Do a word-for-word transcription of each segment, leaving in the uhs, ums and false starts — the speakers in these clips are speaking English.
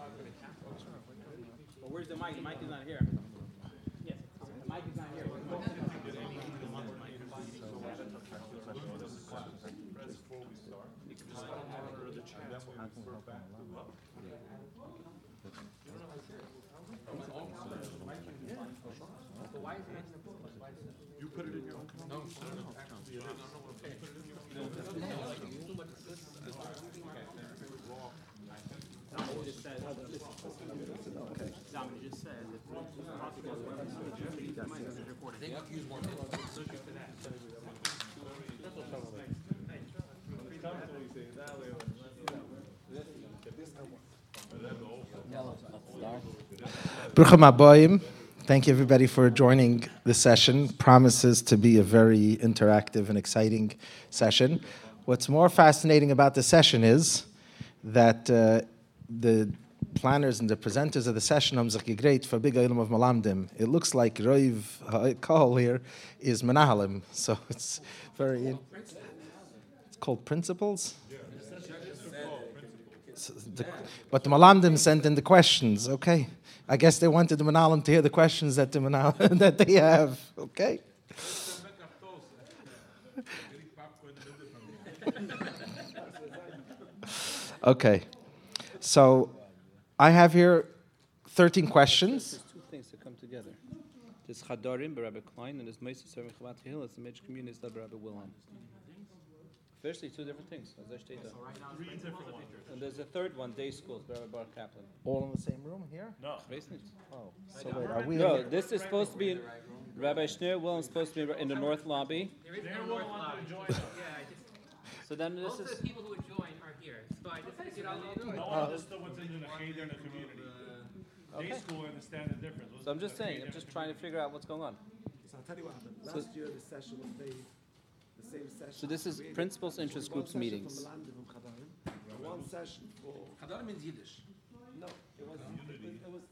Well, where's the mic? The mic is not here. Yes. The mic is not here. You put it in your own no, It just says, okay. Zalman just said that they could use more Bruchim Habayim. Thank you, everybody, for joining the session. Promises to be a very interactive and exciting session. What's more fascinating about the session is that uh, the planners and the presenters of the session haben sich gegret for big Olam of Malamdim. It looks like Roiv Ha'ikal here is Menahalim, so it's very... In- it's called Principles? So the, but the Malamdim sent in the questions, okay. I guess they wanted the Menahalim to hear the questions that the Menahalim, that they have, okay. Okay, so I have here thirteen questions. There's two things that come together. There's Chadarim by Rabbi Klein, and there's Meister Serving Chabad Tehillah, it's the major community by Rabbi Wilhelm. Firstly, two different things. And there's a third one, day schools by Rabbi Bar Kaplan. All in the same room here? No. Oh, so wait, are we? No, this is supposed to be in, Rabbi Schneer Wilhelm is supposed to be in the north lobby. So then this Most of is... the people who would join are here, so I just figured I'll do it. No one understood what's in the cheder in the community. Day Okay. school understand the difference. So I'm just saying, I'm just trying to figure out what's going on. So I'll tell you what happened. So- Last year, the session was made, the same session. So this is created. principals interest One groups session meetings. From Melandim and Chadarim, one session for. Chadarim means Yiddish. No, it was. It was.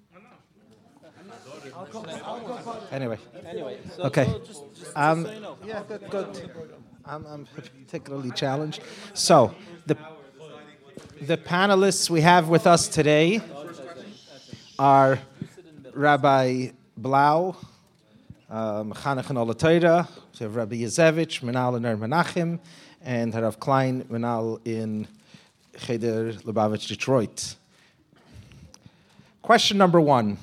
Anyway, Anyway, so, Okay. so just, just, Um, just so you know. yeah, good, good. I'm, I'm particularly challenged. So, the the panelists we have with us today are Rabbi Blau, um, Chanech and Olateira, we have Rabbi Yazevich, Menal in Ner Menachem, and Rav Klein, Menal in Cheder Lubavitch, Detroit. Question number one.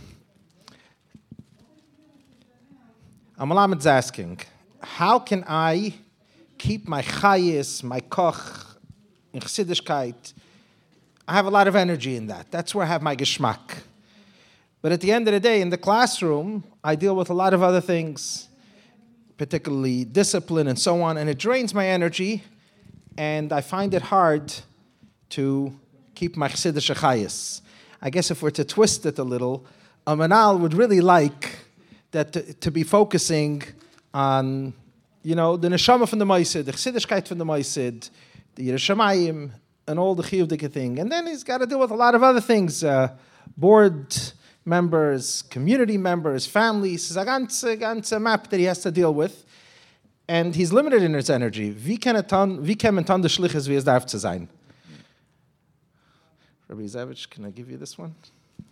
Amalamad's asking, how can I keep my chayis, my koch, in Chassidishkeit? I have a lot of energy in that. That's where I have my geschmack. But at the end of the day, in the classroom, I deal with a lot of other things, particularly discipline and so on, and it drains my energy, and I find it hard to keep my Chassidish chayis. I guess if we're to twist it a little, a manal would really like that to, to be focusing on, you know, the neshama from the Maisid, the Chassidishkeit from the Maisid, the Yerushalayim, and all the chiyuvdika thing. And then he's got to deal with a lot of other things, uh, board members, community members, families. It's a ganze, ganze map that he has to deal with. And he's limited in his energy. Wie kann er tan, wie kann man tan de Schliches, wie es darf zu sein? Rabbi Zavich, can I give you this one?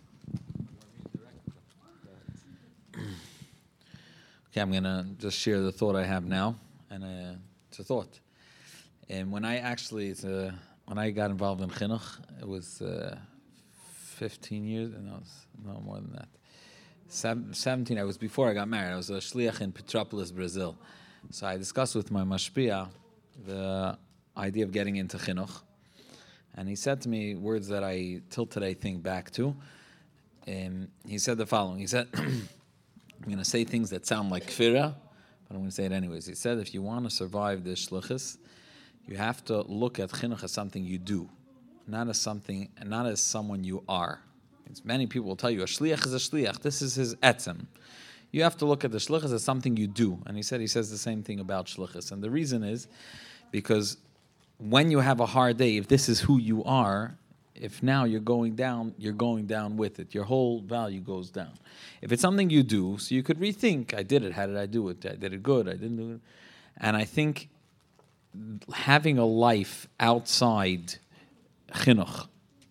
Okay, I'm going to just share the thought I have now, and uh, it's a thought. And when I actually, it's a, when I got involved in chinuch, it was uh, fifteen years, no, it's no more than that. Seven, seventeen, I was before I got married. I was a shliach in Petropolis, Brazil. So I discussed with my mashpia the idea of getting into chinuch, and he said to me words that I till today think back to. And he said the following. He said, I'm going to say things that sound like kfira, but I'm going to say it anyways. He said, if you want to survive the shlichus, you have to look at chinuch as something you do, not as something, not as someone you are. It's, many people will tell you, a shliach is a shliach. This is his etzem. You have to look at the shlichus as something you do. And he said, he says the same thing about shlichus. And the reason is because when you have a hard day, if this is who you are, if now you're going down, you're going down with it. Your whole value goes down. If it's something you do, so you could rethink, I did it, how did I do it? I did it good, I didn't do it. And I think having a life outside chinuch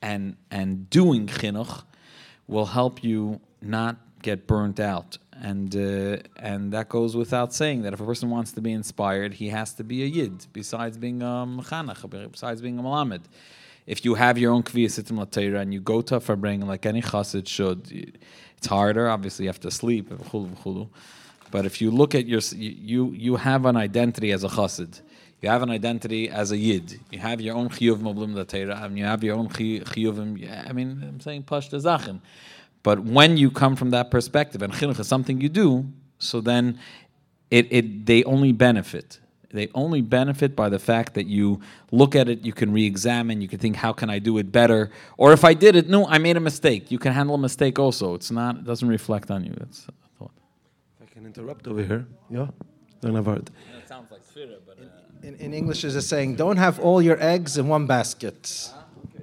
and and doing chinuch will help you not get burnt out. And uh, and that goes without saying that if a person wants to be inspired, he has to be a yid, besides being a mechanach, besides being a malamed. If you have your own kviyas sitim l'Torah and you go to a farbrengen like any chassid should, it's harder. Obviously, you have to sleep. But if you look at your, you you have an identity as a chassid. You have an identity as a yid. You have your own chiyuvim oblim l'Torah, and you have your own chiyuvim. I mean, I'm saying pashta zachin. But when you come from that perspective, and chinuch is something you do, so then it, it they only benefit. They only benefit by the fact that you look at it, you can re-examine, you can think, how can I do it better? Or if I did it, no, I made a mistake. You can handle a mistake also. It's not, it doesn't reflect on you. That's a thought. If I can interrupt over here. Yeah? Don't have heard. It sounds like tefillah, but... Uh... In, in English, there's a saying, don't have all your eggs in one basket.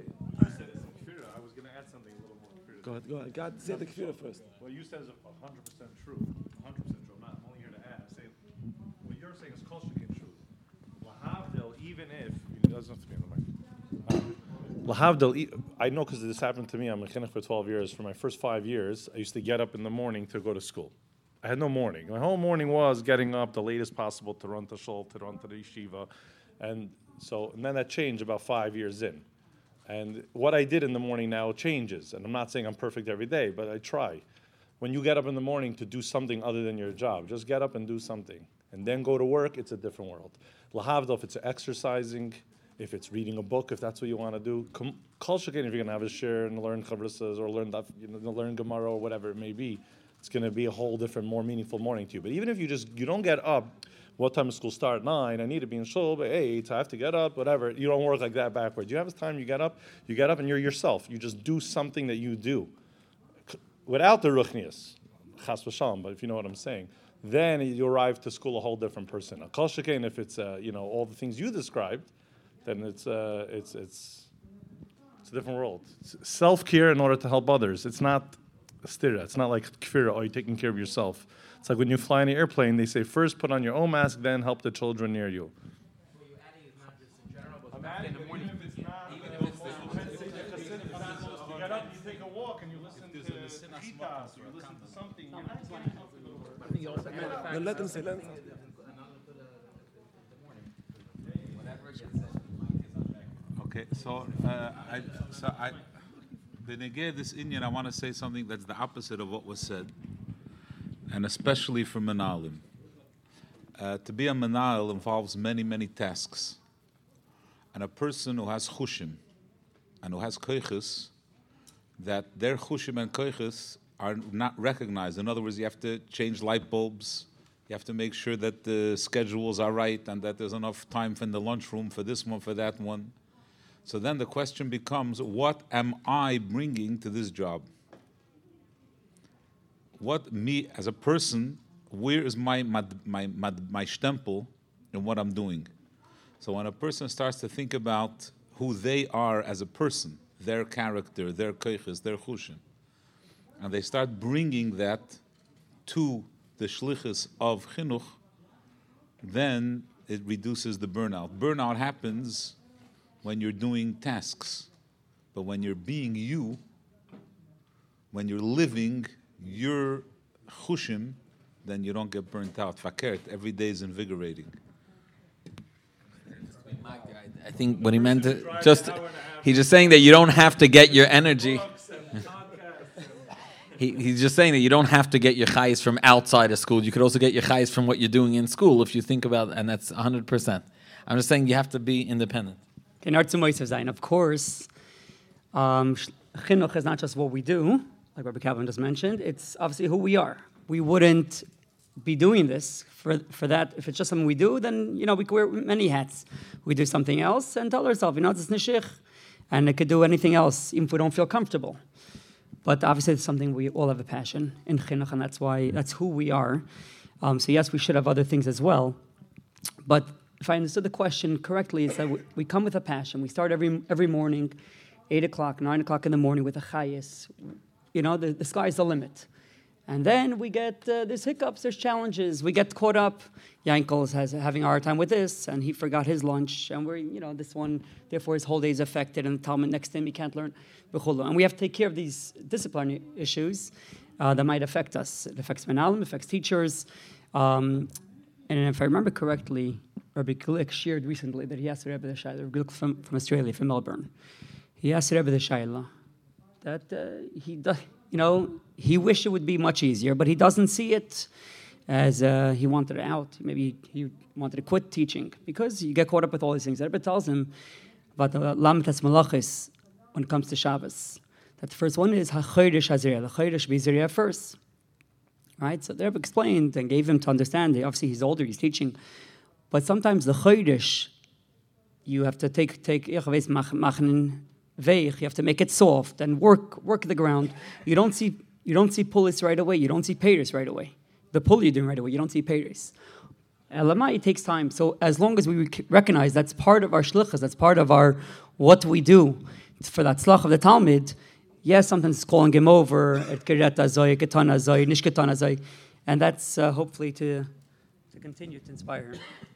Go ahead, go ahead. God, say the kfirah first. What you said is one hundred percent true. one hundred percent true. I'm, not, I'm only here to add. I'm saying, what you're saying is kol shekin true. Lahavdil, even if, it doesn't have to be on the mic. Lahavdil, e- I know because this happened to me. I'm a chinuch for twelve years. For my first five years, I used to get up in the morning to go to school. I had no morning. My whole morning was getting up the latest possible to run to shul, to run to the yeshiva. And so, and then that changed about five years in. And what I did in the morning now changes. And I'm not saying I'm perfect every day, but I try. When you get up in the morning to do something other than your job, just get up and do something. And then go to work, it's a different world. Lahavdil, if it's exercising, if it's reading a book, if that's what you want to do. Kol shekin, if you're going to have a shir and learn chavrusas or learn, you know, learn Gemara or whatever it may be, it's going to be a whole different, more meaningful morning to you. But even if you just, you don't get up, what time does school start? Nine. I need to be in shul by eight. I have to get up. Whatever. You don't work like that backwards. You have this time. You get up. You get up, and you're yourself. You just do something that you do, without the ruchnias, chas v'shalom. But if you know what I'm saying, then you arrive to school a whole different person. A kol shekein, if it's uh, you know all the things you described, then it's uh, it's it's it's a different world. Self care in order to help others. It's not stira. It's not like kfira. Oh, you're taking care of yourself. It's like when you fly in an airplane, they say first put on your own mask, then help the children near you. What you're adding is not just in general, but in the morning. Even if it's not, you get up, you take a walk, and you listen to chitas, or you listen to something. No, let them say, let them say. Okay, so uh, I, so I, benegay this Indian, I want to say something that's the opposite of what was said, and especially for menalim. Uh, to be a menal involves many, many tasks, and a person who has chushim and who has koiches, that their chushim and koiches are not recognized. In other words, you have to change light bulbs. You have to make sure that the schedules are right and that there's enough time in the lunchroom for this one, for that one. So then the question becomes, what am I bringing to this job? What me, as a person, where is my my, my, my, my stempel in what I'm doing? So when a person starts to think about who they are as a person, their character, their koiches, their chushim, and they start bringing that to the shlichus of chinuch, then it reduces the burnout. Burnout happens when you're doing tasks, but when you're being you, when you're living your chushim, then you don't get burnt out. Fakert, every day is invigorating. I think what he meant to just, he's just saying that you don't have to get your energy. He, he's just saying that you don't have to get your chayes from outside of school. You could also get your chayes from what you're doing in school if you think about it, and that's one hundred percent. I'm just saying you have to be independent. In Art Zayin, of course, um, chinuch is not just what we do, like Rabbi Calvin just mentioned. It's obviously who we are. We wouldn't be doing this for for that. If it's just something we do, then, you know, we could wear many hats. We do something else and tell ourselves, you know, it's nishich, and it could do anything else, even if we don't feel comfortable. But obviously it's something we all have a passion in chinuch, and that's why, that's who we are. Um, so yes, we should have other things as well. But if I understood the question correctly, it's that we come with a passion. We start every every morning, eight o'clock, nine o'clock in the morning with a chayis. You know, the, the sky's the limit. And then we get uh, there's hiccups, there's challenges. We get caught up. Yankel is has, having a hard time with this, and he forgot his lunch, and we're, you know, this one, therefore his whole day is affected, and the Talmud next to him, he can't learn. And we have to take care of these disciplinary issues uh, that might affect us. It affects Menalim, affects teachers. Um, and if I remember correctly, Rabbi Glick shared recently that he asked Rabbi the Shaila, Rabbi Glick from, from Australia, from Melbourne. He asked Rabbi the Shaila that uh, he does, you know, he wished it would be much easier, but he doesn't see it as uh, he wanted it out. Maybe he wanted to quit teaching because you get caught up with all these things. Rabbi tells him about the Lamtas Malachis when it comes to Shabbos. That the first one is HaChodesh HaZeriyah. The Chodesh be Zeriyah first. Right? So the Rebbe explained and gave him to understand. Obviously, he's older, he's teaching. But sometimes the Chodesh, you have to take, take you have to make it soft and work work the ground. You don't see you don't see pulis right away. You don't see payers right away. The pull you're doing right away, you don't see payers. Elamai, it takes time. So as long as we recognize that's part of our shlichus, that's part of our what we do for that slach of the Talmud. Yes, sometimes it's calling him over, et kiryat azoi, ketan azoi, nishketan azoi, and that's uh, hopefully to to continue to inspire him.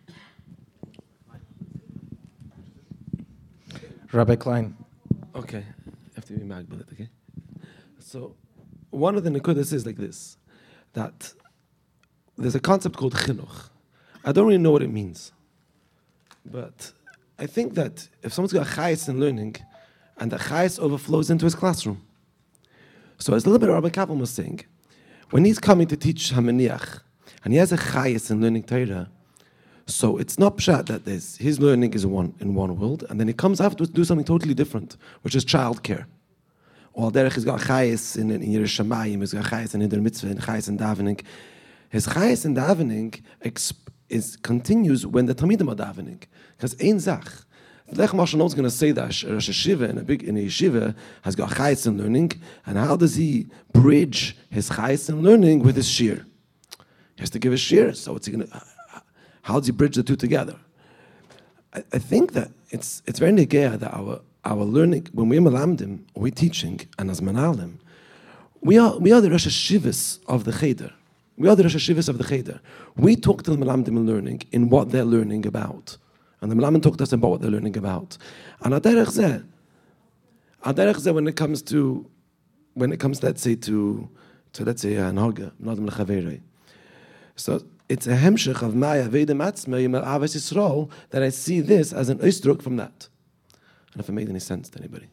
Rabbi Klein. Okay, I have to be mad with it, okay? So, one of the nekudas is like this, that there's a concept called chinuch. I don't really know what it means, but I think that if someone's got a chayes in learning, and the chayes overflows into his classroom. So as a little bit Rabbi Kaplan was saying, when he's coming to teach Hamaniach, and he has a chayes in learning Torah, so it's not pshat that there's, his learning is one in one world, and then he comes afterwards to do something totally different, which is childcare. Or Derech has got chayes in, in Yiras Shamayim, he's got chayes in Hider Mitzvah, and chayes in davening. His chayes in davening exp- is, continues when the Talmidim are davening. Because ein zach. Lech Moshe knows going to say that Rosh Hashiva in a big in a yeshiva has got chayes in learning, and how does he bridge his chayes in learning with his shir? He has to give a shir, so what's he going to? How does he bridge the two together? I, I think that it's it's very negaya that our our learning when we're malamdim, we're teaching, and as manalim, we are we are the Rosh Hashivas of the cheder. We are the Rosh Hashivas of the cheder. We talk to the malamdim in learning in what they're learning about. And the Malaman talk to us about what they're learning about. And aderech zeh, aderech zeh when it comes to, when it comes, let's say, to, to let's say, an hoga, nadam lechaverei. So it's a hemshech of maya veidem atzmei yimel avos Yisrael that I see this as an oistruk from that. And if it made any sense to anybody.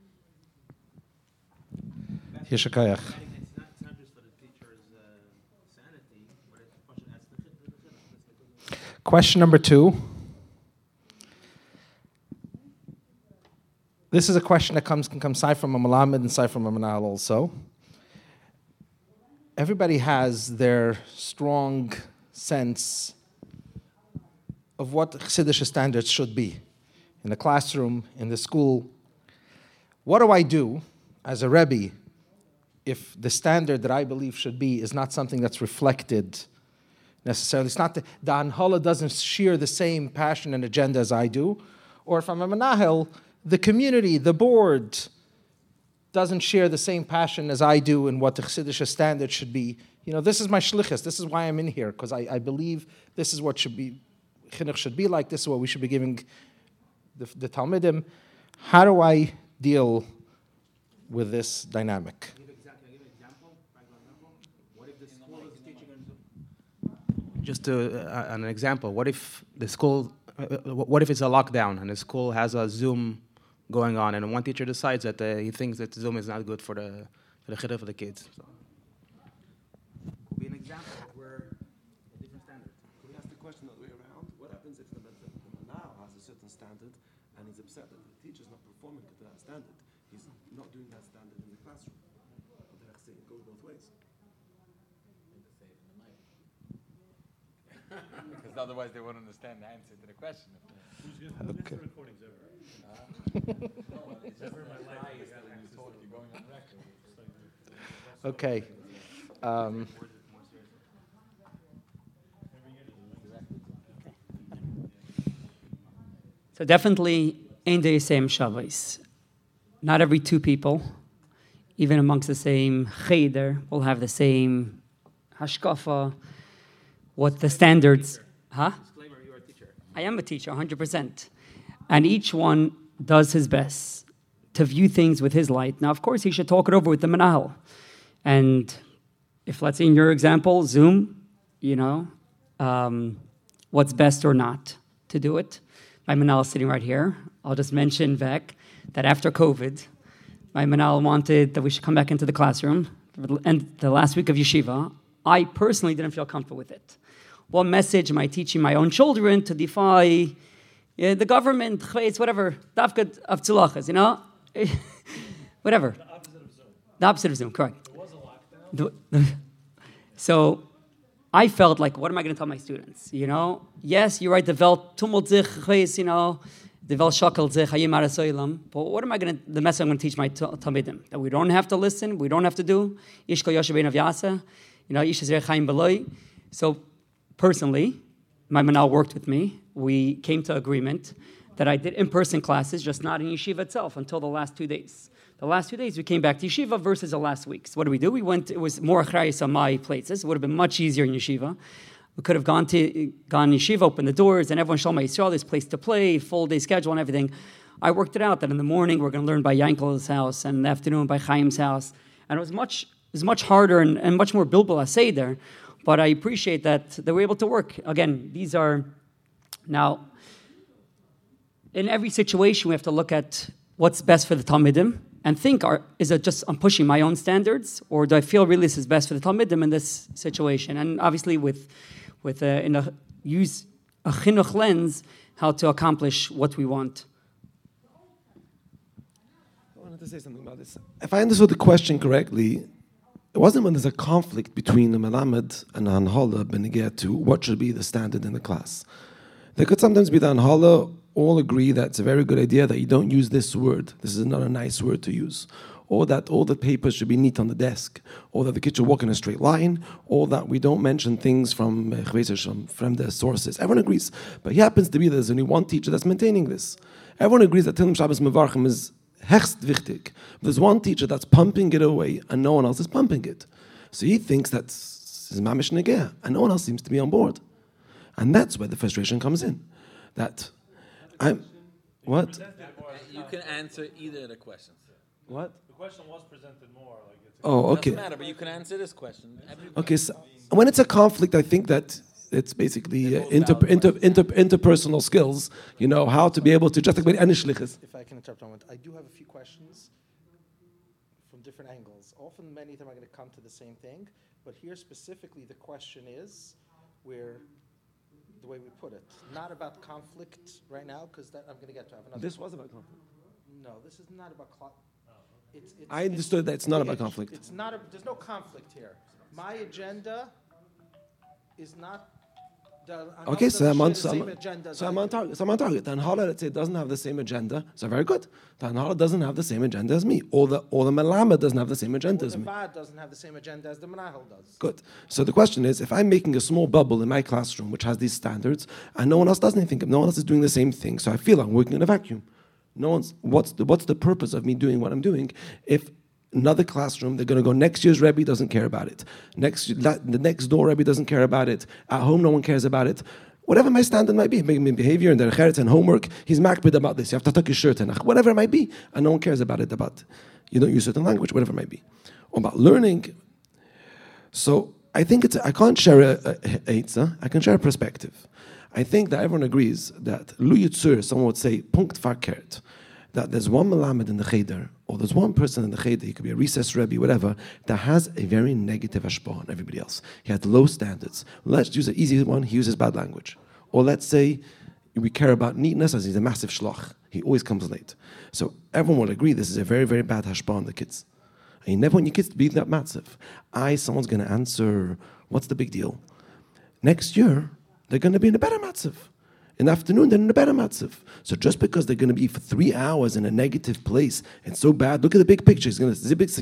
Yeshakayach. Question number two. This is a question that comes can come side from a Malamed and side from a Manal also. Everybody has their strong sense of what Chassidish standards should be in the classroom, in the school. What do I do as a Rebbe if the standard that I believe should be is not something that's reflected necessarily? It's not the, the Anhala doesn't share the same passion and agenda as I do, or if I'm a Menahel, the community, the board, doesn't share the same passion as I do in what the Chassidish standard should be. You know, this is my shlichus. This is why I'm in here, because I, I believe this is what should be, chinuch should be like. This is what we should be giving the, the Talmidim. How do I deal with this dynamic? Just to, uh, an example, what if the school, uh, what if it's a lockdown and the school has a Zoom going on, and one teacher decides that uh, he thinks that Zoom is not good for the for the chiddush for the kids? So. Could be an example where a different standard. Could we ask the question the other way around? What happens if the now has a certain standard and he's upset that the teacher's not performing to that standard? He's not doing that standard in the classroom. It goes both ways. Because otherwise they won't understand the answer to the question. Okay. Okay. Um, so definitely, ein deisem shavos. Not every two people, even amongst the same cheder, will have the same hashkafa, what the standards, huh? Disclaimer, you're a teacher. I am a teacher, one hundred percent. And each one does his best to view things with his light. Now, of course, he should talk it over with the manahal. And if, let's say in your example, Zoom, you know, um, what's best or not to do it. My manahal is sitting right here. I'll just mention, Vec, that after COVID, my manahal wanted that we should come back into the classroom. And the last week of yeshiva, I personally didn't feel comfortable with it. What message am I teaching my own children to defy yeah, the government, whatever, dafkat of tzulachas, you know? Whatever. The opposite of Zoom. The opposite of Zoom, correct. There was a lockdown. So I felt like, what am I going to tell my students? You know, yes, you're right, the Welt tumult sich, you know, the Welt shackelt sich, hayim arasoilam. But what am I going to, the message I'm going to teach my talmidim? That we don't have to listen, we don't have to do. Ish kol yoshe bein avyasa, you know, ish ezrei chaim beloi. So personally, my manal worked with me. We came to agreement that I did in-person classes, just not in yeshiva itself, until the last two days. The last two days, we came back to yeshiva versus the last week. So what did we do? We went, it was more achrayis on my places. It would have been much easier in yeshiva. We could have gone to gone yeshiva, opened the doors, and everyone Shalom Yisrael, there's place to play, full day schedule and everything. I worked it out that in the morning, we're going to learn by Yankel's house, and in the afternoon by Chaim's house. And it was much, it was much harder and, and much more bilbul asay there. But I appreciate that they were able to work. Again, these are, now, in every situation, we have to look at what's best for the Talmidim and think, are, is it just I'm pushing my own standards, or do I feel really this is best for the Talmidim in this situation? And obviously, with with a, in a use a chinuch lens, how to accomplish what we want. I wanted to say something about this. If I understood the question correctly, it wasn't when there's a conflict between the Melamed and the Hanhala benegeh to what should be the standard in the class. There could sometimes be the Hanhala all agree that it's a very good idea that you don't use this word. This is not a nice word to use. Or that all the papers should be neat on the desk. Or that the kids should walk in a straight line. Or that we don't mention things from uh, from the sources. Everyone agrees. But he happens to be there's only one teacher that's maintaining this. Everyone agrees that Tilim Shabbos Mevarchim is hecht wichtig. There's one teacher that's pumping it away and no one else is pumping it. So he thinks that's his mamish negeh and no one else seems to be on board. And that's where the frustration comes in. That I'm, what? You can answer either of the questions. What? The question was presented more like it's Oh, okay. Doesn't matter, but you can answer this question. Everybody- Okay, so when it's a conflict, I think that it's basically uh, inter, inter, inter, interpersonal skills, you know, how to be able to just like any shlichus. If I can interrupt a moment, I do have a few questions from different angles. Often, many of them are going to come to the same thing, but here specifically, the question is where the way we put it, not about conflict right now, because that I'm going to get to. I have another This was about conflict. No, this is not about conflict. It's, it's, I understood that it's not about it's- conflict. It's not. A, there's no conflict here. My agenda is not. The, Okay, so I'm on, the so same I'm, agenda as so I I'm on do. target. So I'm on target. The Hanhala, let's say, doesn't have the same agenda. So very good. The Hanhala doesn't have the same agenda as me. Or the, or the Melamed doesn't have the same agenda Or as the me. Vad doesn't have the same agenda as the Menahel does. Good. So the question is, if I'm making a small bubble in my classroom which has these standards, and no one else does anything, no one else is doing the same thing, so I feel I'm working in a vacuum. No one's. What's the what's the purpose of me doing what I'm doing if another classroom they're going to go next year's Rebbe doesn't care about it, next the next door Rebbe doesn't care about it, at home no one cares about it. Whatever my standard might be, maybe behavior and derech and homework, he's makbid about this. You have to tuck your shirt in, whatever it might be, and no one cares about it. About you don't use certain language, whatever it might be, or about learning. So I think it's. I can't share a, a, a, a I can share a perspective. I think that everyone agrees that Lu Yitzur, someone would say, punkt verkehrt, that there's one Melamed in the Cheder, or there's one person in the Cheder, he could be a recess Rebbe, whatever, that has a very negative hashpah on everybody else. He has low standards. Let's use an easy one, he uses bad language. Or let's say we care about neatness as he's a massive shloch. He always comes late. So everyone will agree this is a very, very bad hashpah on the kids. And you never want your kids to be that massive. I, someone's going to answer, what's the big deal? Next year, they're going to be in a better matzav. In the afternoon, they're in a better matzav. So just because they're going to be for three hours in a negative place, it's so bad. Look at the big picture. It's going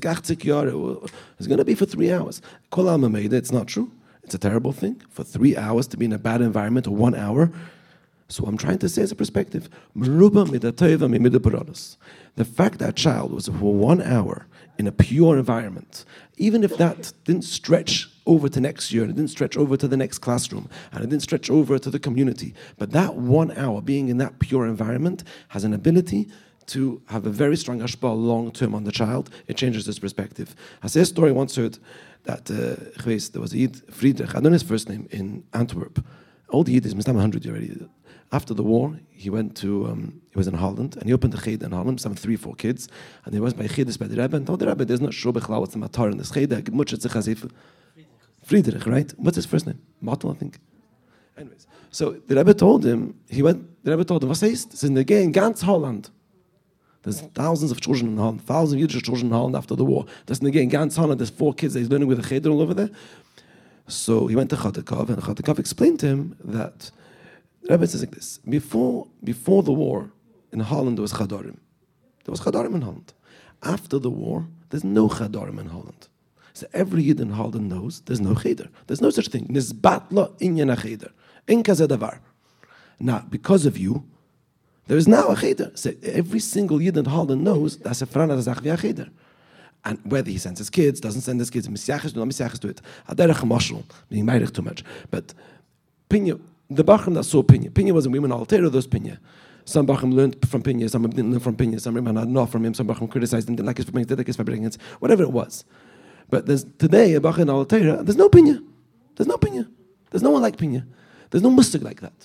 to It's going to be for three hours. Kol It's not true. It's a terrible thing. For three hours to be in a bad environment, or one hour. So I'm trying to say as a perspective, meruba midateva mimida baradas. The fact that child was for one hour in a pure environment, even if that didn't stretch over to next year, and it didn't stretch over to the next classroom, and it didn't stretch over to the community, but that one hour being in that pure environment has an ability to have a very strong hashpah long-term on the child. It changes his perspective. I say a story once heard that uh, there was a Yid, Friedrich, I don't know his first name, in Antwerp. Old Yid is one hundred already. After the war, he went to, um, he was in Holland, and he opened a cheder in Holland, some three, four kids, and he was by cheders by the Rebbe, and told the Rebbe, there's not sure bechlau what's the matar in this cheder, much as Friedrich, right? What's his first name? Martel, I think. Anyways, so the Rebbe told him, he went, the Rebbe told him, was heißt? Das ist in der in ganz Holland. There's thousands of children in Holland, thousands of Yiddish children in Holland after the war. That's in the in ganz Holland, there's four kids that he's learning with a cheder all over there. So he went to Chodakov, and Chodakov explained to him that the Rebbe says like this: before before the war, in Holland there was Chadarim. There was Chadarim in Holland. After the war, there's no Chadarim in Holland. So every Yid in Holland knows there's no cheder. There's no such thing. Nisbat lo inyan cheder. In kaze davar. Now, because of you, there is now a cheder. So every single Yid in Holland knows that's a frana zach via cheder. And whether he sends his kids, doesn't send his kids, Messiachis, no Messiachis to it. Aderech mashal, being married too much. But Pinya, the Bachram that saw Pinya, Pinya was a women alter those Pinya. Some Bachram learned from Pinya, some didn't learn from Pinya, some women had not from him, some Bachram criticized him, didn't like his for didn't like his for whatever it was. But there's today a Bachram alter, there's no Pinya. There's no Pinya. There's no one like Pinya. There's no mustig like that.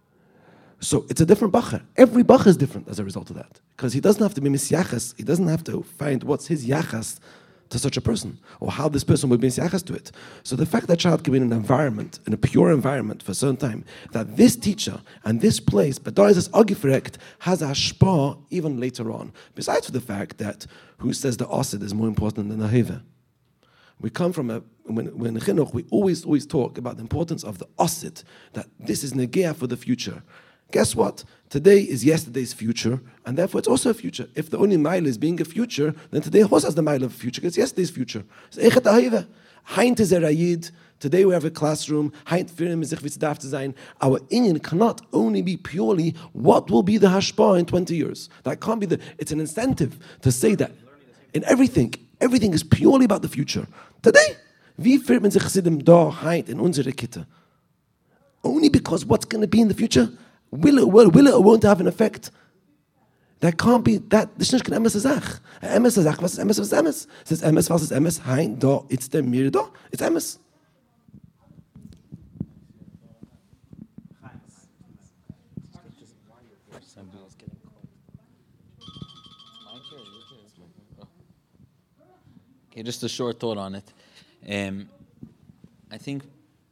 So it's a different bacher. Every bacher is different as a result of that. Because he doesn't have to be misyachas. He doesn't have to find what's his yachas to such a person, or how this person would be misyachas to it. So the fact that child can be in an environment, in a pure environment for a certain time, that this teacher and this place, but there is this agifrekt, has a hashpah even later on. Besides for the fact that who says the asid is more important than the heva? We come from a, when, when in chinuch, we always, always talk about the importance of the asid, that this is negea for the future. Guess what? Today is yesterday's future, and therefore it's also a future. If the only mile is being a future, then today also has the mile of a future, because it's yesterday's future. Heint is a rayid. Today we have a classroom. Heint firim is darf to sein. Our inyan cannot only be purely what will be the hashpah in twenty years. That can't be the, it's an incentive to say that in everything, everything is purely about the future. Today, wie führt man sich Chassidim da heint in unsere Kitte? Only because what's going to be in the future, will it, will, will it or won't have an effect? That can't be, that, das ist nicht kein emes Sach. Emes Sach, was ist emes, was ist emes? Es ist emes, was ist emes? Hein, da, it's der mir da, it's emes. Okay, just a short thought on it. Um, I think,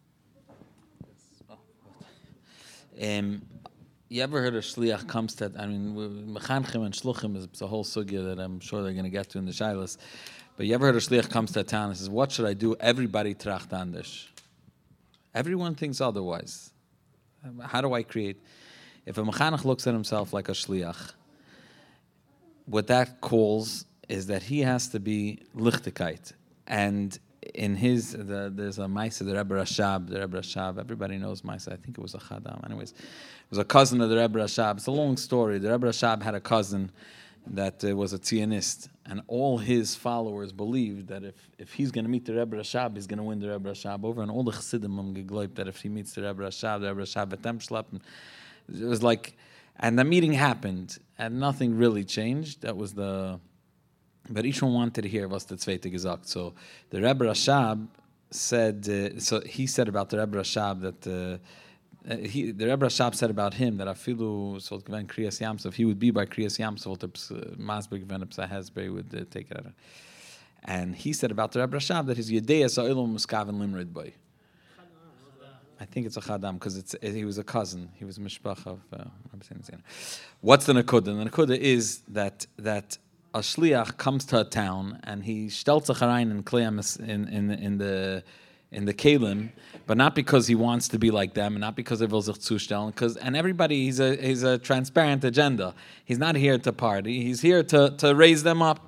um, you ever heard of Shliach comes to, I mean, Mechanchim and Shluchim is a whole sugya that I'm sure they're going to get to in the Shilas. But you ever heard of Shliach comes to a town and says, what should I do? Everybody tracht anders. Everyone thinks otherwise. How do I create? If a Mechanach looks at himself like a Shliach, what that calls is that he has to be lichtigkeit. And in his, the, there's a Maisa, the Rebbe Rashab, the Rebbe Rashab, everybody knows Maisa, I think it was a Chadam. Anyways, it was a cousin of the Rebbe Rashab. It's a long story. The Rebbe Rashab had a cousin that uh, was a Zionist, and all his followers believed that if, if he's going to meet the Rebbe Rashab, he's going to win the Rebbe Rashab over, and all the Chassidim haben geglaubt that if he meets the Rebbe Rashab, the Rebbe Rashab wird ihm schleppen. It was like, and the meeting happened, and nothing really changed. That was the... But each one wanted to hear was the zweite gesagt. So the Rebbe Rashab said, uh, so he said about the Rebbe Rashab that, uh, he, the Rebbe Rashab said about him that afilu so given Kriyas Yamsov, he would be by Kriyas Yamsov, Masberg given up Sahesbury would uh, take it out. And he said about the Rebbe Rashab that his Yedea Sa'ilum Muskaven Limrid boy. I think it's a Chadam because it's he was a cousin. He was a mishpach of. Uh, What's the Nakuda? The Nakuda is that that. A shliach comes to a town and he stellt sich rein in kleamis in in in the in the kelim, but not because he wants to be like them, and not because er will sich zustellen. Because and everybody he's a he's a transparent agenda. He's not here to party. He's here to to raise them up.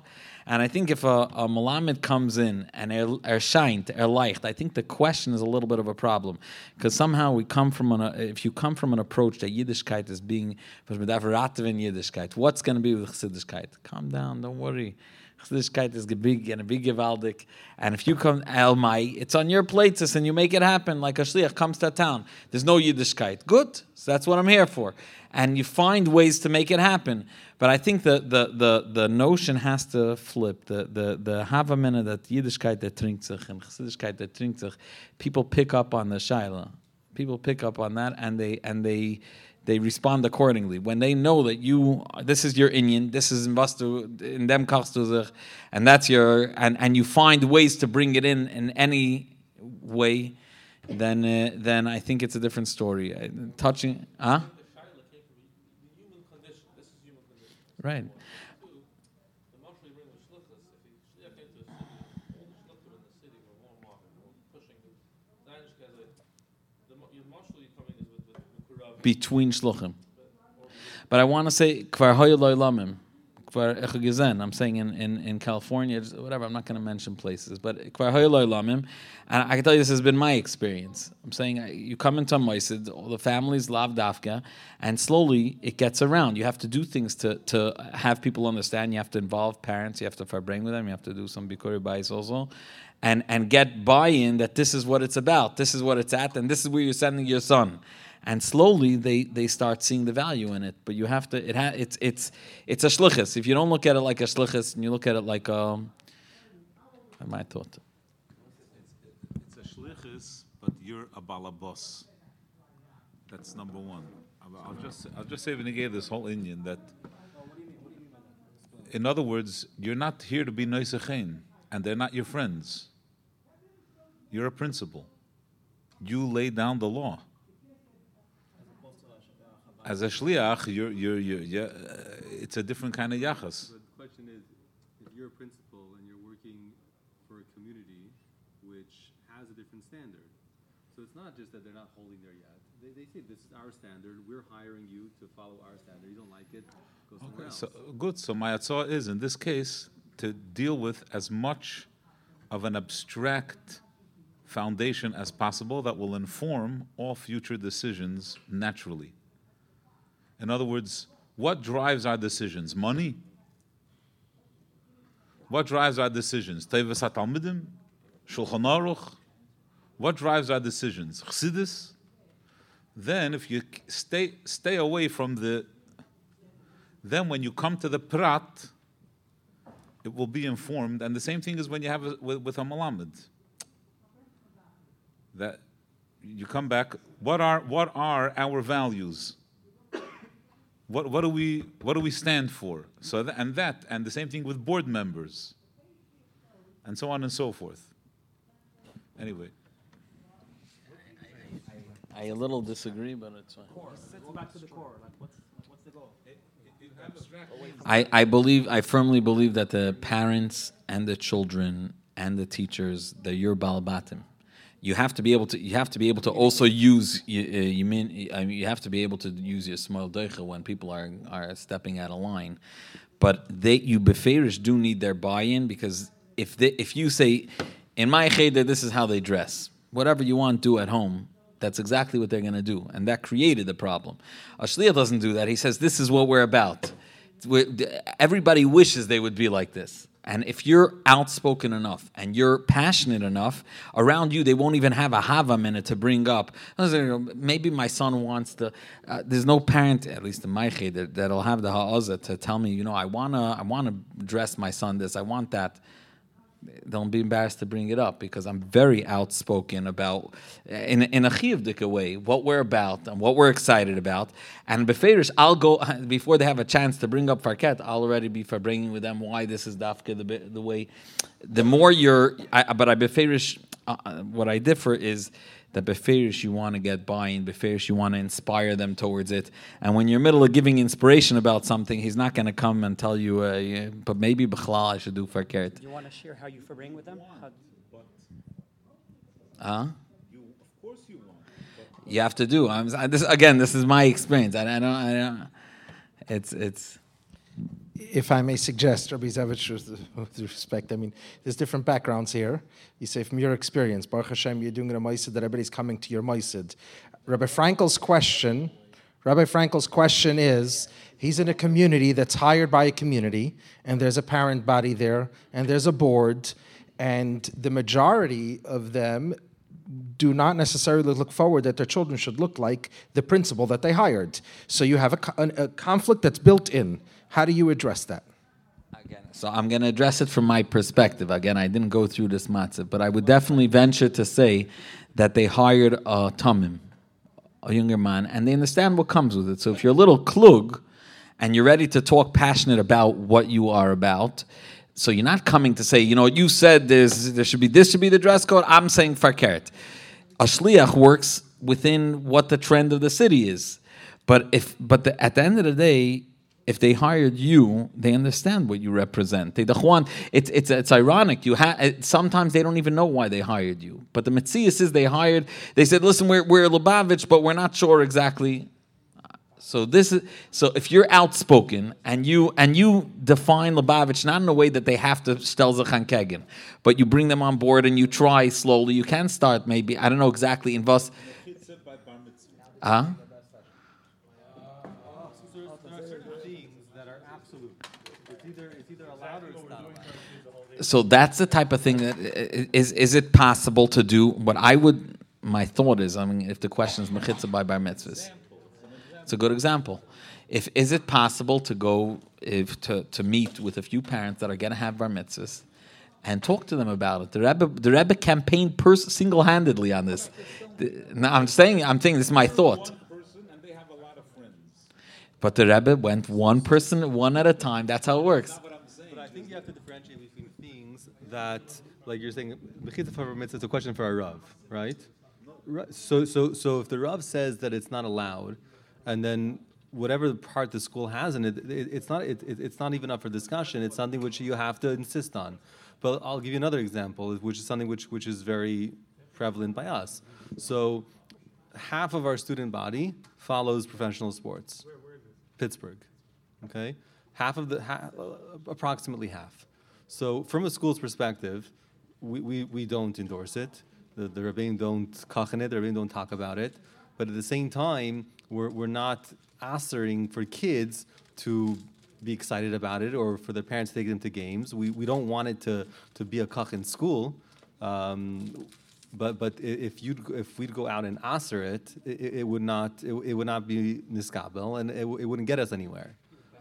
And I think if a, a Malamed comes in and er, er scheint, er leicht, I think the question is a little bit of a problem. Because somehow we come from an, if you come from an approach that Yiddishkeit is being, Yiddishkeit, what's going to be with Chassidishkeit? Calm down, don't worry. Chassidishkeit is big and a big gewaldig. And if you come, El Mai, it's on your plates and you make it happen like a shliach comes to town. There's no Yiddishkeit. Good. So that's what I'm here for. And you find ways to make it happen. But I think the the the, the notion has to flip. The the the Havamina that Yiddishkeit that trinkt sich and Chassidishkeit that trinkt sich, people pick up on the shaila. People pick up on that and they and they they respond accordingly. When they know that you, this is your inyan, this is in vastu, in dem kachst du sich, and that's your, and, and you find ways to bring it in in any way, then uh, then I think it's a different story. Uh, touching, huh? Right. Between shluchim. But I want to say, kvar hoya lo lamim, kvar echo gezen. I'm saying in, in, in California, whatever, I'm not going to mention places, but kvar hoya lo lamim, and I can tell you this has been my experience. I'm saying, you come into a maisid, all the families lav dafka, and slowly it gets around. You have to do things to, to have people understand. You have to involve parents, you have to bring with them, you have to do some bikuri bayis also, and, and get buy-in that this is what it's about, this is what it's at, and this is where you're sending your son. And slowly they, they start seeing the value in it. But you have to, it ha, it's it's it's a shlichus. If you don't look at it like a shlichus and you look at it like a, my thought. It's a shlichus, but you're a balabos. That's number one. I'll just I'll just say when he gave this whole Indian that, in other words, you're not here to be noisechein, and they're not your friends. You're a principal. You lay down the law. As a shliach, you're, you're, you're, you're, uh, it's a different kind of yachas. But the question is, if you're a principal and you're working for a community which has a different standard, so it's not just that they're not holding their yad. They, they say this is our standard. We're hiring you to follow our standard. You don't like it, go somewhere Okay, else. so good. So my atzah is in this case to deal with as much of an abstract foundation as possible that will inform all future decisions naturally. In other words, what drives our decisions? Money? What drives our decisions? Teivas HaTalmidim? Shulchan Aruch? What drives our decisions? Chassidus? Then if you stay stay away from the, then when you come to the prat, it will be informed. And the same thing is when you have a, with, with a malamed. That you come back, what are what are our values? What what do we what do we stand for? So th- and that and the same thing with board members, and so on and so forth. Anyway, I a little disagree, but it's fine. Go back to the core. Like, what's what's the goal? I, I believe I firmly believe that the parents and the children and the teachers, they're your balabatim. You have to be able to. You have to be able to also use. You, uh, you mean. I mean, you have to be able to use your small deicha when people are are stepping out of line. But they, you beferish do need their buy-in, because if they, if you say, in my cheder, this is how they dress. Whatever you want, do at home. That's exactly what they're going to do, and that created the problem. A shliach doesn't do that. He says, this is what we're about. We're, everybody wishes they would be like this. And if you're outspoken enough and you're passionate enough, around you they won't even have a hava minute to bring up. Maybe my son wants to. Uh, there's no parent, at least in my cheder, that'll have the ha'azah to tell me, you know, I wanna, I wanna dress my son this, I want that. Don't be embarrassed to bring it up, because I'm very outspoken about, in in a chiyuvdika way, what we're about and what we're excited about. And beferish, I'll go before they have a chance to bring up farket. I'll already be for bringing with them why this is dafka the the way. The more you're, I, but I beferish. Uh, what I differ is that beferish you want to get buy-in, beferish you want to inspire them towards it. And when you're in the middle of giving inspiration about something, he's not going to come and tell you, uh, yeah, but maybe b'chlal I should do farket. You want to share how you bring with them? How Huh? you of course you want. You have to do. I'm, I, this, again, this is my experience. I, I don't. I don't. It's it's. if I may suggest, Rabbi Zevich, with respect, I mean, there's different backgrounds here. You say from your experience, Baruch Hashem, you're doing a Moisid that everybody's coming to your Moisid. Rabbi Frankel's question, Rabbi Frankel's question is, he's in a community that's hired by a community, and there's a parent body there, and there's a board, and the majority of them do not necessarily look forward that their children should look like the principal that they hired. So you have a, a, a conflict that's built in. How do you address that? Again, so I'm going to address it from my perspective. Again, I didn't go through this matzah, but I would definitely venture to say that they hired a tamim, a younger man, and they understand what comes with it. So if you're a little klug and you're ready to talk passionate about what you are about, so you're not coming to say, you know, you said there's, there should be, this should be the dress code. I'm saying farkeret. A shliach works within what the trend of the city is. But if, but the, at the end of the day, if they hired you, they understand what you represent. They want, it's it's it's ironic. You ha, sometimes they don't even know why they hired you. But the Metzias is they hired. They said, "Listen, we're we're Lubavitch, but we're not sure exactly." So this is so if you're outspoken and you and you define Lubavitch not in a way that they have to stel zachan kegen, but you bring them on board and you try slowly. You can start maybe I don't know exactly in Vos. Huh? So that's the type of thing that is is it possible to do what I would my thought is I mean if the question is mechitza by bar mitzvahs, it's a good example. If is it possible to go if to, to meet with a few parents that are going to have bar mitzvahs and talk to them about it? The Rebbe the Rebbe campaigned pers- single handedly on this. The, now I'm saying I'm saying this is my thought. But the Rebbe went one person one at a time. That's how it works. I think you have to differentiate between things that, like you're saying, Mechitza for mitzvah is a question for a Rav, right? right? So, so, so if the Rav says that it's not allowed, and then whatever part the school has in it, it it's not, it, it, it's not even up for discussion. It's something which you have to insist on. But I'll give you another example, which is something which which is very prevalent by us. So, half of our student body follows professional sports. Where, where is it? Pittsburgh. Okay. Half of the, ha, uh, approximately half. So from a school's perspective, we, we, we don't endorse it. The, the Rebbeim don't kach in it, the Rebbeim don't talk about it. But at the same time, we're, we're not answering for kids to be excited about it or for their parents to take them to games. We, we don't want it to, to be a kach in school. Um, but but if you'd if we'd go out and answer it, it, it would not it, it would not be niskabel and it, it wouldn't get us anywhere.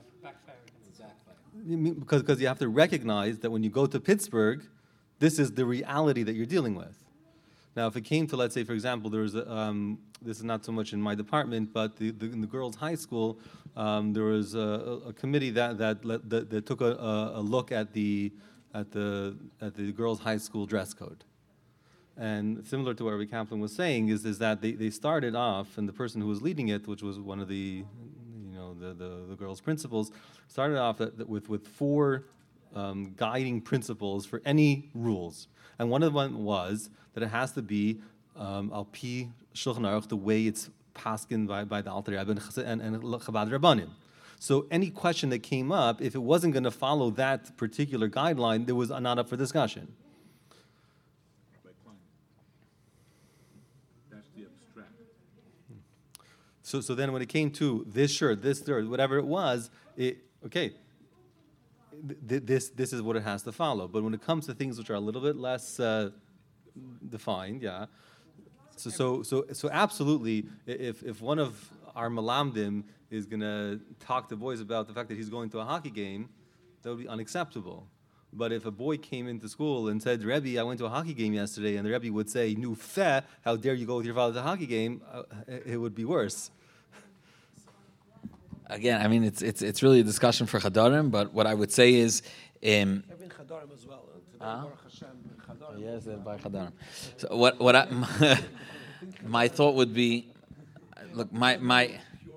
Because because you have to recognize that when you go to Pittsburgh, this is the reality that you're dealing with. Now, if it came to, let's say, for example, there was a, um, this is not so much in my department, but the, the, in the girls' high school, um, there was a, a committee that that, that, that, that took a, a look at the at the at the girls' high school dress code. And similar to what Rabbi Kaplan was saying, is is that they, they started off, and the person who was leading it, which was one of the The, the, the girls' principals, started off that, that with, with four um, guiding principles for any rules. And one of them was that it has to be um, al pi Shulchan Aruch, the way it's paskin by, by the Alter Rebbe and, and Chabad Rabbanim. So any question that came up, if it wasn't going to follow that particular guideline, there was not up for discussion. So, so then when it came to this shirt, this shirt, whatever it was, it okay. Th- this this is what it has to follow. But when it comes to things which are a little bit less uh, defined, yeah. So so so so absolutely, if if one of our malamdim is gonna talk to boys about the fact that he's going to a hockey game, that would be unacceptable. But if a boy came into school and said, Rebbe, I went to a hockey game yesterday, and the Rebbe would say, Nu feh, how dare you go with your father to a hockey game, uh, it would be worse. Again, I mean, it's it's it's really a discussion for Chadarim, but what I would say is... Um, Chadarim as well. Uh, yes, by Chadarim. So what, what I, my, my thought would be, look, my my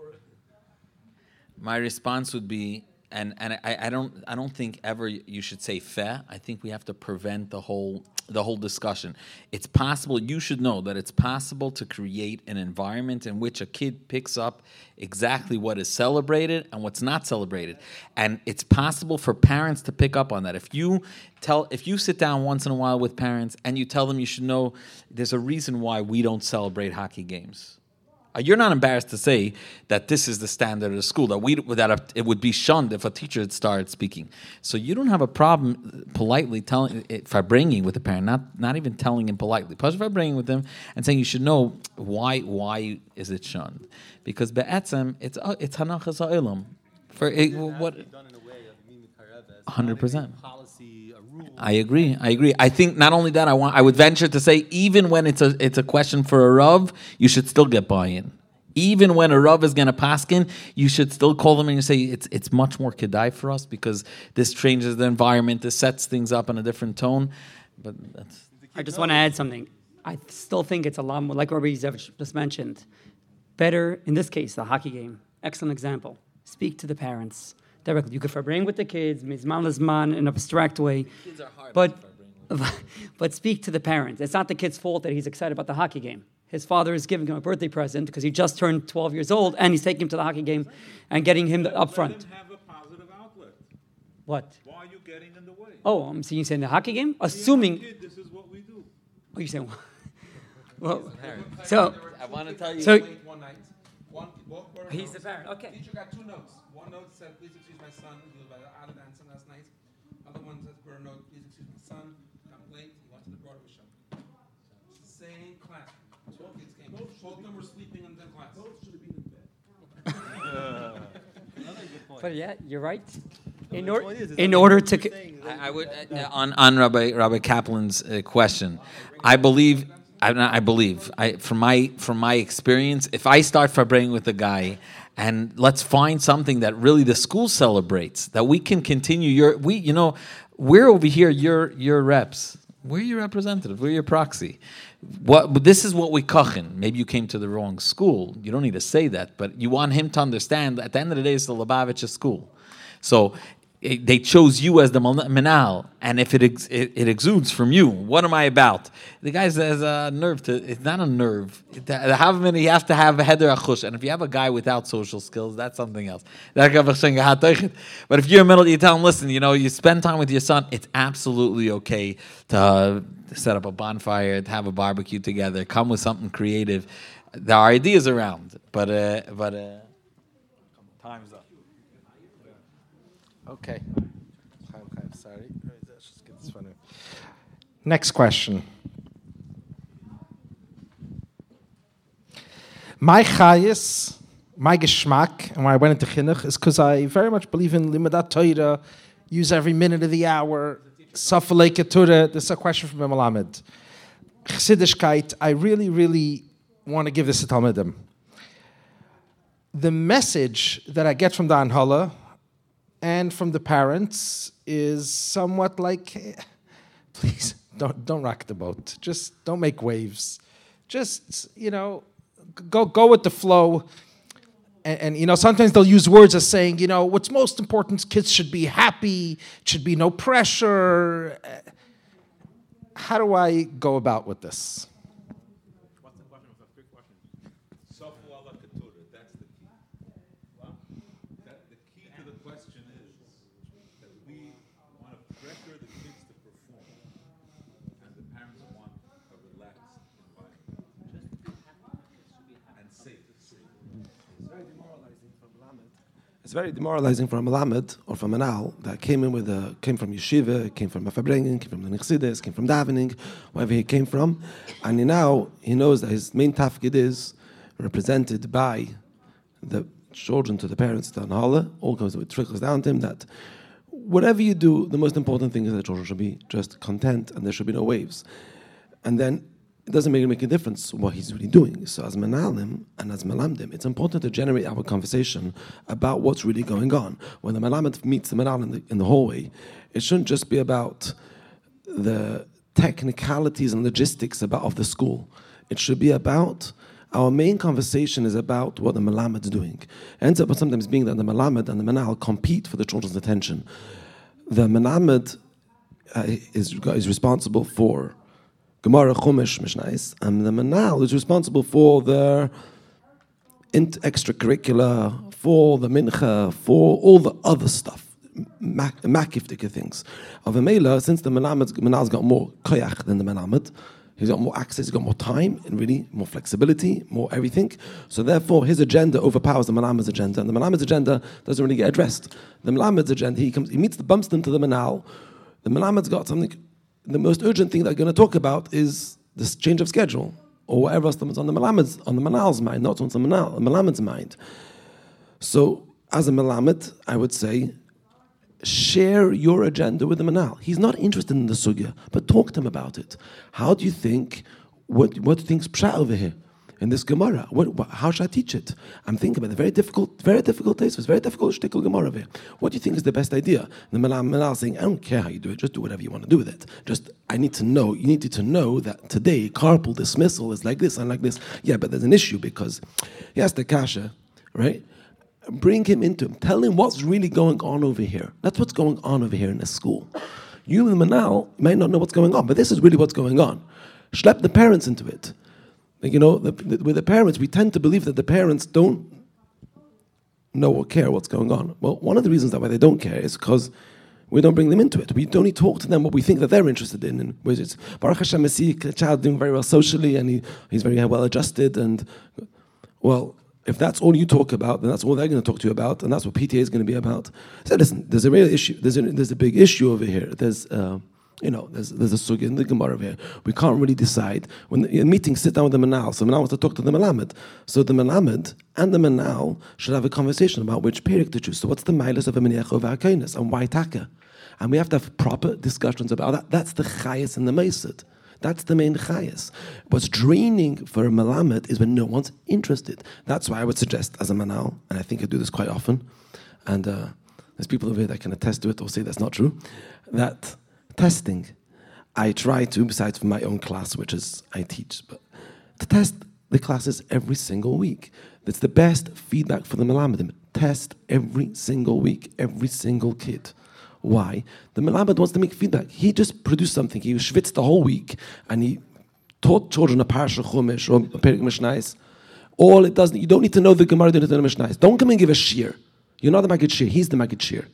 my response would be, and and I, I don't I don't think ever you should say feh. I think we have to prevent the whole the whole discussion. It's possible, you should know that it's possible to create an environment in which a kid picks up exactly what is celebrated and what's not celebrated. And it's possible for parents to pick up on that. If you tell, if you sit down once in a while with parents and you tell them, you should know there's a reason why we don't celebrate hockey games. Uh, You're not embarrassed to say that this is the standard of the school, that we that a, it would be shunned if a teacher had started speaking. So you don't have a problem politely telling, bringing with the parent, not not even telling him politely, bringing with them and saying you should know why why is it shunned? Because be'etzem, it's uh, it's hanachas ha'olam. For it, what? one hundred percent. I agree. I agree. I think not only that, I want. I would venture to say, even when it's a it's a question for a rav, you should still get buy-in. Even when a rav is going to paskin, you should still call them and you say it's it's much more kedai for us because this changes the environment, this sets things up in a different tone. But that's. I just want to add something. I still think it's a lot more, like Rabbi Zevich just mentioned, better in this case, the hockey game. Excellent example. Speak to the parents directly. You could bring with the kids, mizman lizman, in an abstract way. Kids are hard but, but speak to the parents. It's not the kid's fault that he's excited about the hockey game. His father is giving him a birthday present because he just turned twelve years old, and he's taking him to the hockey game and getting him up front. Let him have a positive outlet. What? Why are you getting in the way? Oh, I'm saying you saying the hockey game? Assuming. Kid, this is what we do. Oh, you saying? Well, so. I want to tell you. So, One night, one, both were he's notes. the parent. Okay. Teacher got two notes. One note said, "Please excuse my son. He was out of dancing last night." Other one says, "Were a note. Please excuse my son. Got late. He went to the Broadway show." It's the same class. Twelve kids came. Both of them were sleeping in the class. Both should have been in bed. But yeah, you're right. In, or, in order to, c- I, I would uh, on on Rabbi Rabbi Kaplan's uh, question. I believe. I, I believe. I from my from my experience, if I start fabraying with a guy, and let's find something that really the school celebrates, that we can continue. Your we you know we're over here. You're your reps. We're your representative. We're your proxy. What this is what we kochen. Maybe you came to the wrong school. You don't need to say that, but you want him to understand. At the end of the day, it's the Lubavitcher school. So it, they chose you as the menal, and if it, ex, it it exudes from you, what am I about? The guy has a nerve to. It's not a nerve. To have him, you have to have a heder achush, and if you have a guy without social skills, that's something else. But if you're in the middle, you tell him, listen, you know, you spend time with your son. It's absolutely okay to uh, set up a bonfire, to have a barbecue together, come with something creative. There are ideas around, but uh, but uh, time's up. Okay. Okay, sorry. Let's just get this one in. Next question. My chayis, my geschmack, and when I went into chinuch, is because I very much believe in limudat Torah, use every minute of the hour, safalei Torah. This is a question from Melamed. Chassidishkeit, I really, really want to give this to Talmidim. The message that I get from the Anhala and from the parents is somewhat like, hey, please don't don't rock the boat. Just don't make waves. Just, you know, go go with the flow. And, and you know, sometimes they'll use words as saying, you know, what's most important, kids should be happy, should be no pressure. How do I go about with this? What's the question? What's the quick question? Sofu ala ketura, that's the key. Well, that, the key to the question is that we want to pressure the kids to perform, and the parents want a relaxed environment. And safe. It's very demoralizing for a Melamed or from an Al that came in with a came from yeshiva, came from a Fabrengen, came from the Nechsidis, came from davening, wherever he came from, and he now he knows that his main tafkid is represented by the children to the parents, the Anhala. All comes it trickles down to him that whatever you do, the most important thing is that children should be just content and there should be no waves, and then it doesn't make, make a difference what he's really doing. So as Menalim and as Melamdim, it's important to generate our conversation about what's really going on. When the Melamed meets the Menal in the, in the hallway, it shouldn't just be about the technicalities and logistics about of the school. It should be about, our main conversation is about what the Melamed is doing. It ends up sometimes being that the Melamed and the Menal compete for the children's attention. The Melamed uh, is, is responsible for Gemara, Chumash, Mishnais, and the Manal is responsible for the int- extracurricular, for the Mincha, for all the other stuff, makiftika things. Of a Mela, since the Manal's got more koyach than the Melamed, he's got more access, he's got more time, and really more flexibility, more everything. So therefore, his agenda overpowers the Melamed's agenda, and the Melamed's agenda doesn't really get addressed. The Melamed's agenda, he comes, he meets the bumps into the Menal. The Melamed's got something. The most urgent thing they're going to talk about is this change of schedule, or whatever else is on the Melamed's, on the Menal's mind, not on the Menal, the Melamed's mind. So, as a Melamed, I would say, share your agenda with the Menal. He's not interested in the sugya, but talk to him about it. How do you think? What what thinks pshat over here in this Gemara? What, what, how should I teach it? I'm thinking about a very difficult, very difficult taste. It's very difficult shtickle Gemara over here. What do you think is the best idea? The Menal saying, I don't care how you do it. Just do whatever you want to do with it. Just I need to know. You need to know that today carpal dismissal is like this and like this. Yeah, but there's an issue because he has the kasha, right? Bring him into him. Tell him what's really going on over here. That's what's going on over here in the school. You, the Manal, might not know what's going on, but this is really what's going on. Schlep the parents into it. Like, you know, the, the, with the parents, we tend to believe that the parents don't know or care what's going on. Well, one of the reasons that why they don't care is because we don't bring them into it. We only talk to them what we think that they're interested in. And which is, Baruch Hashem, I see a child doing very well socially, and he, he's very well adjusted. And, well, if that's all you talk about, then that's all they're going to talk to you about, and that's what P T A is going to be about. So listen, there's a real issue. There's a, there's a big issue over here. There's, uh, you know, there's there's a sugya in the Gemara over here. We can't really decide. When the meeting, sit down with the Menal. So the Menal wants to talk to the Melamed. So the Melamed and the Menal should have a conversation about which period to choose. So what's the milas of a Meniach over Hakainis, and why Taka? And we have to have proper discussions about that. That's the Chayas and the Meisid. That's the main chayas. What's draining for a Melamed is when no one's interested. That's why I would suggest, as a Manal, and I think I do this quite often, and uh, there's people over here that can attest to it or say that's not true, that testing, I try to, besides for my own class, which is I teach, but to test the classes every single week. That's the best feedback for the Melamedim. Test every single week, every single kid. Why? The Melamed wants to make feedback. He just produced something. He schwitzed the whole week, and he taught children a Parsha Chumash or a Perik Mishnais. All it does, you don't need to know the Gemara, you don't need to know the Mishnais. Don't come and give a shir. You're not the Maggid Shir. He's the Maggid Shir.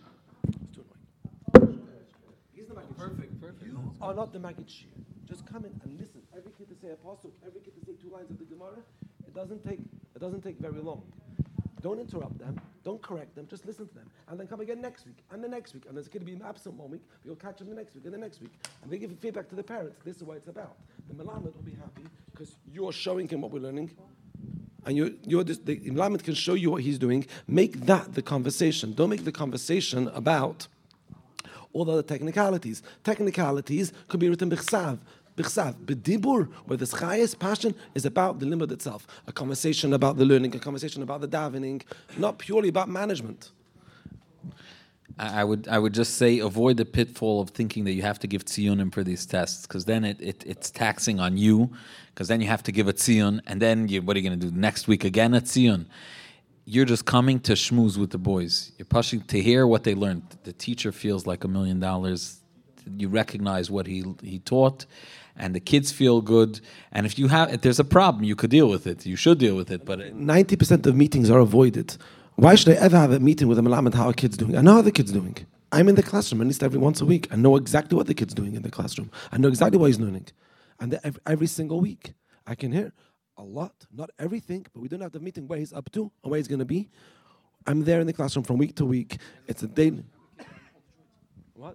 He's the Maggid Perfect, perfect. You are not the Maggid Shir. Just come in and listen. Every kid to say apostle, every kid to say two lines of the Gemara. It doesn't take. It doesn't take very long. Don't interrupt them. Don't correct them. Just listen to them. And then come again next week, and the next week. And there's going to be an absent one week, but you'll catch them the next week, and the next week. And they give feedback to the parents. This is what it's about. The Melamed will be happy because you're showing him what we're learning. And you're, you're just, the Melamed can show you what he's doing. Make that the conversation. Don't make the conversation about all the other technicalities. Technicalities could be written b'chsav. B'chsav, b'dibur, where this chayes, passion, is about the limud itself. A conversation about the learning, a conversation about the davening, not purely about management. I would I would just say avoid the pitfall of thinking that you have to give tziyunim for these tests, because then it, it it's taxing on you, because then you have to give a tziyun, and then you, what are you going to do next week again a tziyun? You're just coming to schmooze with the boys. You're pushing to hear what they learned. The teacher feels like a million dollars. You recognize what he he taught, and the kids feel good. And if you have, if there's a problem, you could deal with it. You should deal with it. But ninety percent of meetings are avoided. Why should I ever have a meeting with a Melamed? How are kids doing? I know how the kids doing. I'm in the classroom at least every once a week. I know exactly what the kid's doing in the classroom. I know exactly what he's learning, and every, every single week I can hear a lot, not everything, but we don't have the meeting where he's up to and where he's going to be. I'm there in the classroom from week to week. It's a daily. What?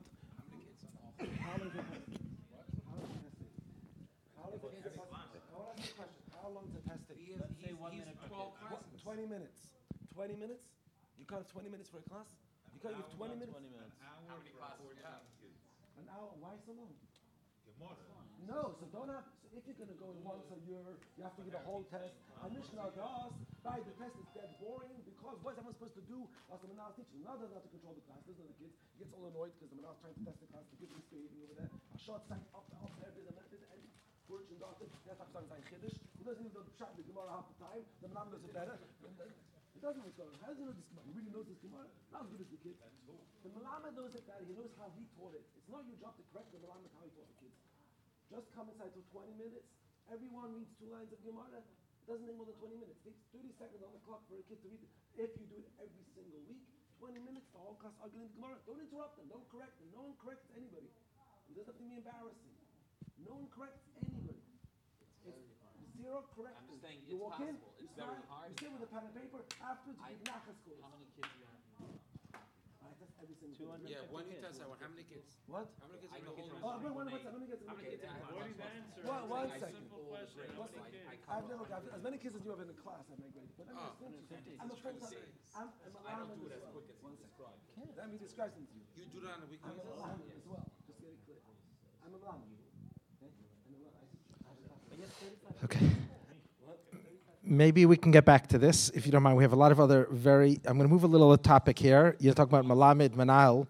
twenty minutes. twenty minutes? You can't have twenty minutes for a class? You can't give twenty minutes? twenty minutes. An hour. How many classes do you have? An hour? Why so long? No, so don't have, so if you're going to go in once a year, you have to give a whole test. And Mishnah to us, right, the test is dead boring because what is everyone supposed to do? As the Menal is teaching, not that to control the class. Listen to the kids. He gets all annoyed because the Menal is trying to test the class. The kids are behaving over there. A short stack up, up there, there's a method, and fortune doctor, that's how I'm saying Chiddush. He doesn't even know the shot, the Gemara half the time. The Menal knows it better. He doesn't know what's going on. How does he know this Gemara? He really knows this Gemara? Not as good as the kid. The Malamed knows it better. He knows how he taught it. It's not your job to correct the Malamed how he taught the kids. Just come inside for twenty minutes. Everyone reads two lines of Gemara. It doesn't take more than twenty minutes. It takes thirty seconds on the clock for a kid to read it. If you do it every single week, twenty minutes, the whole class arguing the Gemara. Don't interrupt them. Don't correct them. No one corrects anybody. It doesn't have to be embarrassing. No one corrects anybody. It's zero correction. I'm just saying you it's walk possible. in, It's you very start, hard. you sit with a pen and paper. Afterwards, you give nachas calls. How many kids do you have? I test every single day. Yeah, when you test that one, how many kids? What? How many kids I in the know whole kids room? Oh, wait, wait, wait, how many kids? How many kids? Avoid the answer. One, one It's a second. simple question. How What's many the- kids? I've never got as many kids as you have in the class at my grade. But I'm Oh. just I'm a full time. I'm, I'm a I don't lineman do it as as well. quick as One you second. described. Let me describe something to you. You do that on a weekly I'm a basis? lineman as well. Just get it clear. I'm a lineman. Okay? I'm a lineman. Okay. Maybe we can get back to this, if you don't mind. We have a lot of other very... I'm going to move a little topic here. You're talking about Malamed, Manal.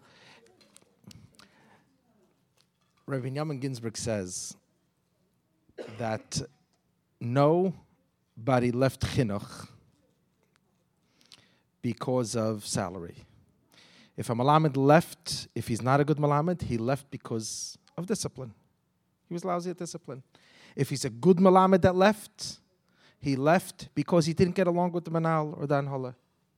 Rabbi Yamin Ginsburg says that nobody left chinuch because of salary. If a Malamed left, if he's not a good Malamed, he left because of discipline. He was lousy at discipline. If he's a good Malamed that left, he left because he didn't get along with the Manal or the Anhola.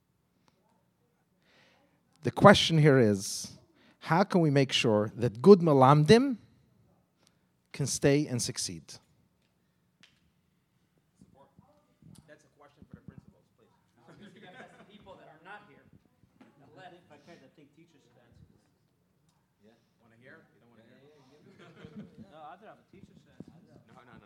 The question here is, how can we make sure that good Malamdim can stay and succeed? That's a question for the principals, please. You guys have some people that are not here. That left. If I could, I think teachers should answer this. Yeah. Want to hear? You don't want to hear? No, I'd rather teachers should answer this. No, no, no.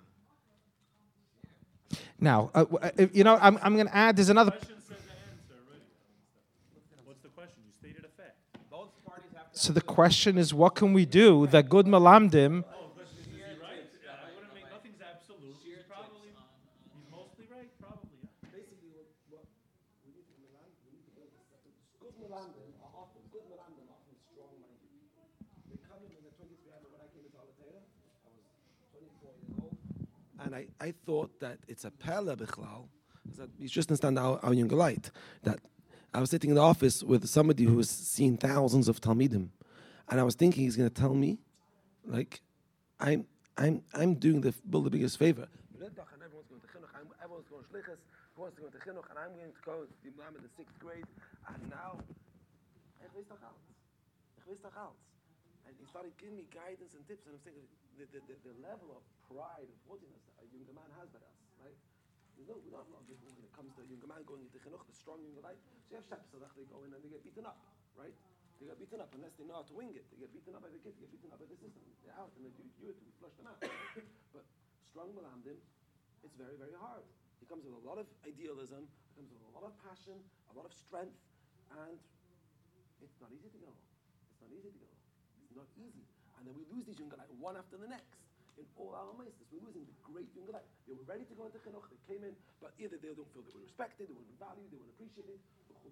Now, uh, w- uh, if- you know, I'm, I'm going to add, there's another... Question said the answer already. What's the question? You stated a fact. Both parties have to So the question is, what can we do that good Malamdim... Oh, but is he right? I wouldn't make nothing's absolute. He's probably, he's mostly right, probably. Yeah. Basically, what, what we need to Milan, we need to build a separate. Good Milandim are often, good Milandim are often strong-minded. They come in when they're twenty-three. I remember when I came into Alatera, I was twenty-four years old. And I, I thought that it's a pella bichlal, that you just understand our, our younger light, that I was sitting in the office with somebody who has seen thousands of Talmidim, and I was thinking he's going to tell me, like, I'm I'm I'm doing the Bill the biggest favor. Everyone's going to chinuch. Everyone's going to shlichus. Who wants to go to chinuch? And I'm going to go to the Imam in the sixth grade. And now, ich weiß doch alles. Ich weiß doch alles. And he started giving me guidance and tips. And I'm saying the the, the, the level of pride and haughtiness that a younger man has by us, right? You know, we don't have a lot of people when it comes to a younger man going into chinuch, the strong younger life. So you have chaps that they go in and they get beaten up, right? They get beaten up unless they know how to wing it. They get beaten up by the kids, they get beaten up by the system. They're out and they do, do it to flush them out. But strong Malamdim, it's very, very hard. It comes with a lot of idealism, it comes with a lot of passion, a lot of strength, and it's not easy to go. It's not easy to go. It's not easy. And then we lose these younger life one after the next. In all our meisters, we're losing the great younger life. They were ready to go into chinuch, they came in, but either they don't feel they were respected, they weren't valued, they weren't appreciated,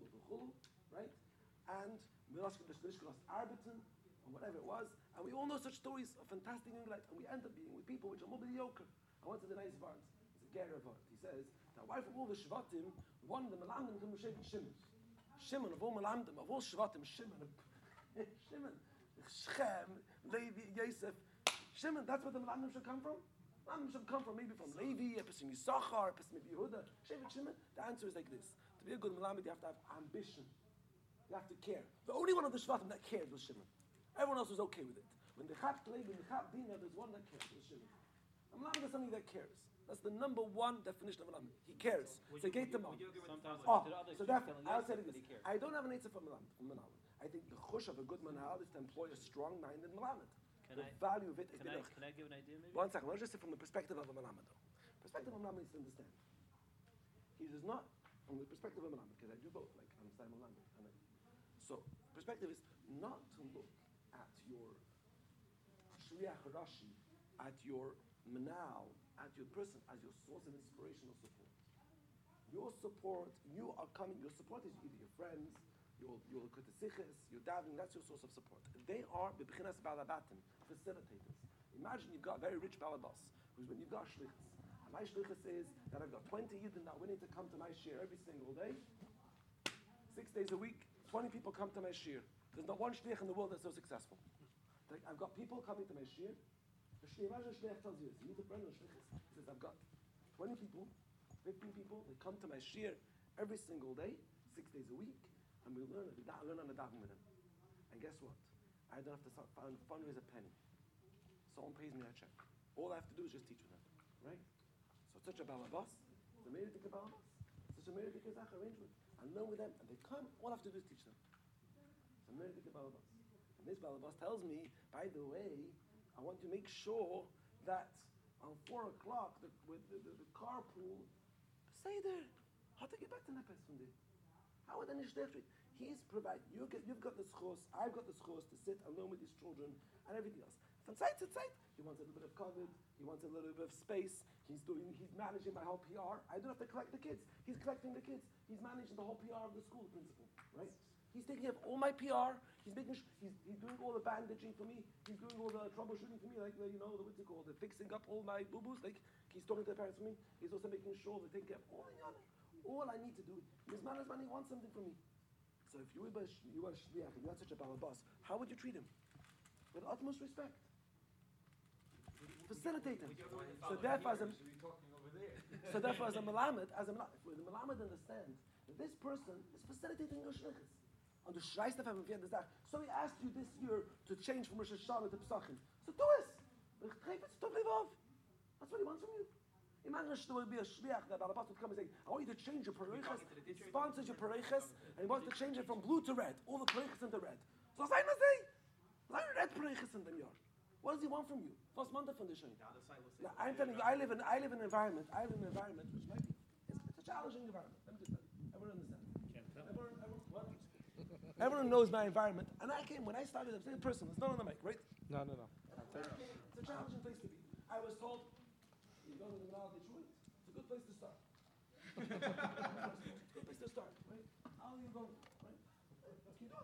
right? And Arbiton, or whatever it was, and we all know such stories of fantastic young life, and we end up being with people which are more mediocre. I went to the nice Vart, it's a Ger Vart. He says, that why from all the Shvatim, one of the Melamdim can be Shimon. Shimon, of all Melamdim, of all Shvatim, Shimon, Shimon, Shem, Levi, Yosef, Shimon, that's where the Melamdim should come from? Melamdim should come from maybe from Levi, a person Yisachar, a person maybe Yehuda, Shevet Shimon. The answer is like this. To be a good Melamdim, you have to have ambition. You have to care. The only one of the Shvatim that cared was Shimon. Everyone else was okay with it. When the Chap Levi, the Chap Dina, there's one that cares, was Shimon. A Melamdim is somebody that cares. That's the number one definition of Melamdim. He cares. It's a gate to Melamdim. Oh, so therefore, I'll say this. I don't have an answer for Melamdim. I think the chush of a good Manal is to employ a strong-minded Melamdim. The I, value of it is can, I, can I give an idea maybe? One second, let's just say from the perspective of a Malamed though. Perspective of a Malamed needs to understand. He does not, from the perspective of a Malamed, because I do both, like understand Malamed. So, perspective is not to look at your Shliach Rashi, at your Manal, at your person as your source of inspirational support. Your support, you are coming, your support is either your friends, your your kritiziches, your davening, that's your source of support. They are b'bechinas balabatim, facilitators. Imagine you've got a very rich balabas, who's when you've got shlichus. And my shlichus is that I've got twenty yidden that are willing to come to my share every single day. six days a week, twenty people come to my shir. There's not one shliach in the world that's so successful. Like, I've got people coming to my shir. The shliach, imagine a shliach tells you this. You meet a friend of shliach. He says, I've got twenty people, fifteen people. They come to my shir every single day, six days a week, and we learn, we da- learn on the daven with them. And guess what? I don't have to start fund, fundraise a penny. Someone pays me that check. All I have to do is just teach with them, right? So it's such a balabas. It's a meritic balabas. It's such a meritic arrangement. I learn with them, and they come. All I have to do is teach them. It's a meritic balabas. And this balabas tells me, by the way, I want to make sure that on four o'clock, the, with the, the, the carpool, stay there. How to get back to Nepes from there? How would I nicht it? He's provide. You get, you've got the schos. I've got the schos to sit alone with these children and everything else. From side to side, he wants a little bit of covered. He wants a little bit of space. He's doing. He's managing my whole P R. I don't have to collect the kids. He's collecting the kids. He's managing the whole P R of the school principal. Right? He's taking care of all my P R. He's making. Sh- he's, he's doing all the bandaging for me. He's doing all the troubleshooting for me. Like the, you know, the what's it called? The fixing up all my boo boos. Like he's talking to the parents for me. He's also making sure they take care of all the other. All I need to do. His management, he wants something from me. So if you were you were shliach and you had such a balabas, how would you treat him? With utmost respect. Facilitate him. So therefore, as a so therefore, as a melamed, as a melamed, if the melamed understands that this person is facilitating your shlichus. On the shreist of him, so he asked you this year to change from Rosh Hashanah to Pesachim. So do it. That's what he wants from you. Imagine there would be a shliach that Balabas would come and say, I want you to change your pareiches. He sponsors your pareiches, and he wants to change it from blue to red. All the pareiches into red. So say, say, red pareiches in the yard. What does he want from you? First month of conditioning. Now, I'm telling you, I live in I live in an environment. I live in an environment which might be it's, it's a challenging environment. Let me just tell you. Everyone understands. Everyone, everyone, what? Everyone knows my environment. And I came when I started. I'm saying personal. It's not on the mic, right? No, no, no. It's a challenging place to be. I was told. You go to the Menal Detroit, it's a good place to start. Good place to start, right? How are you going, right? Keep going.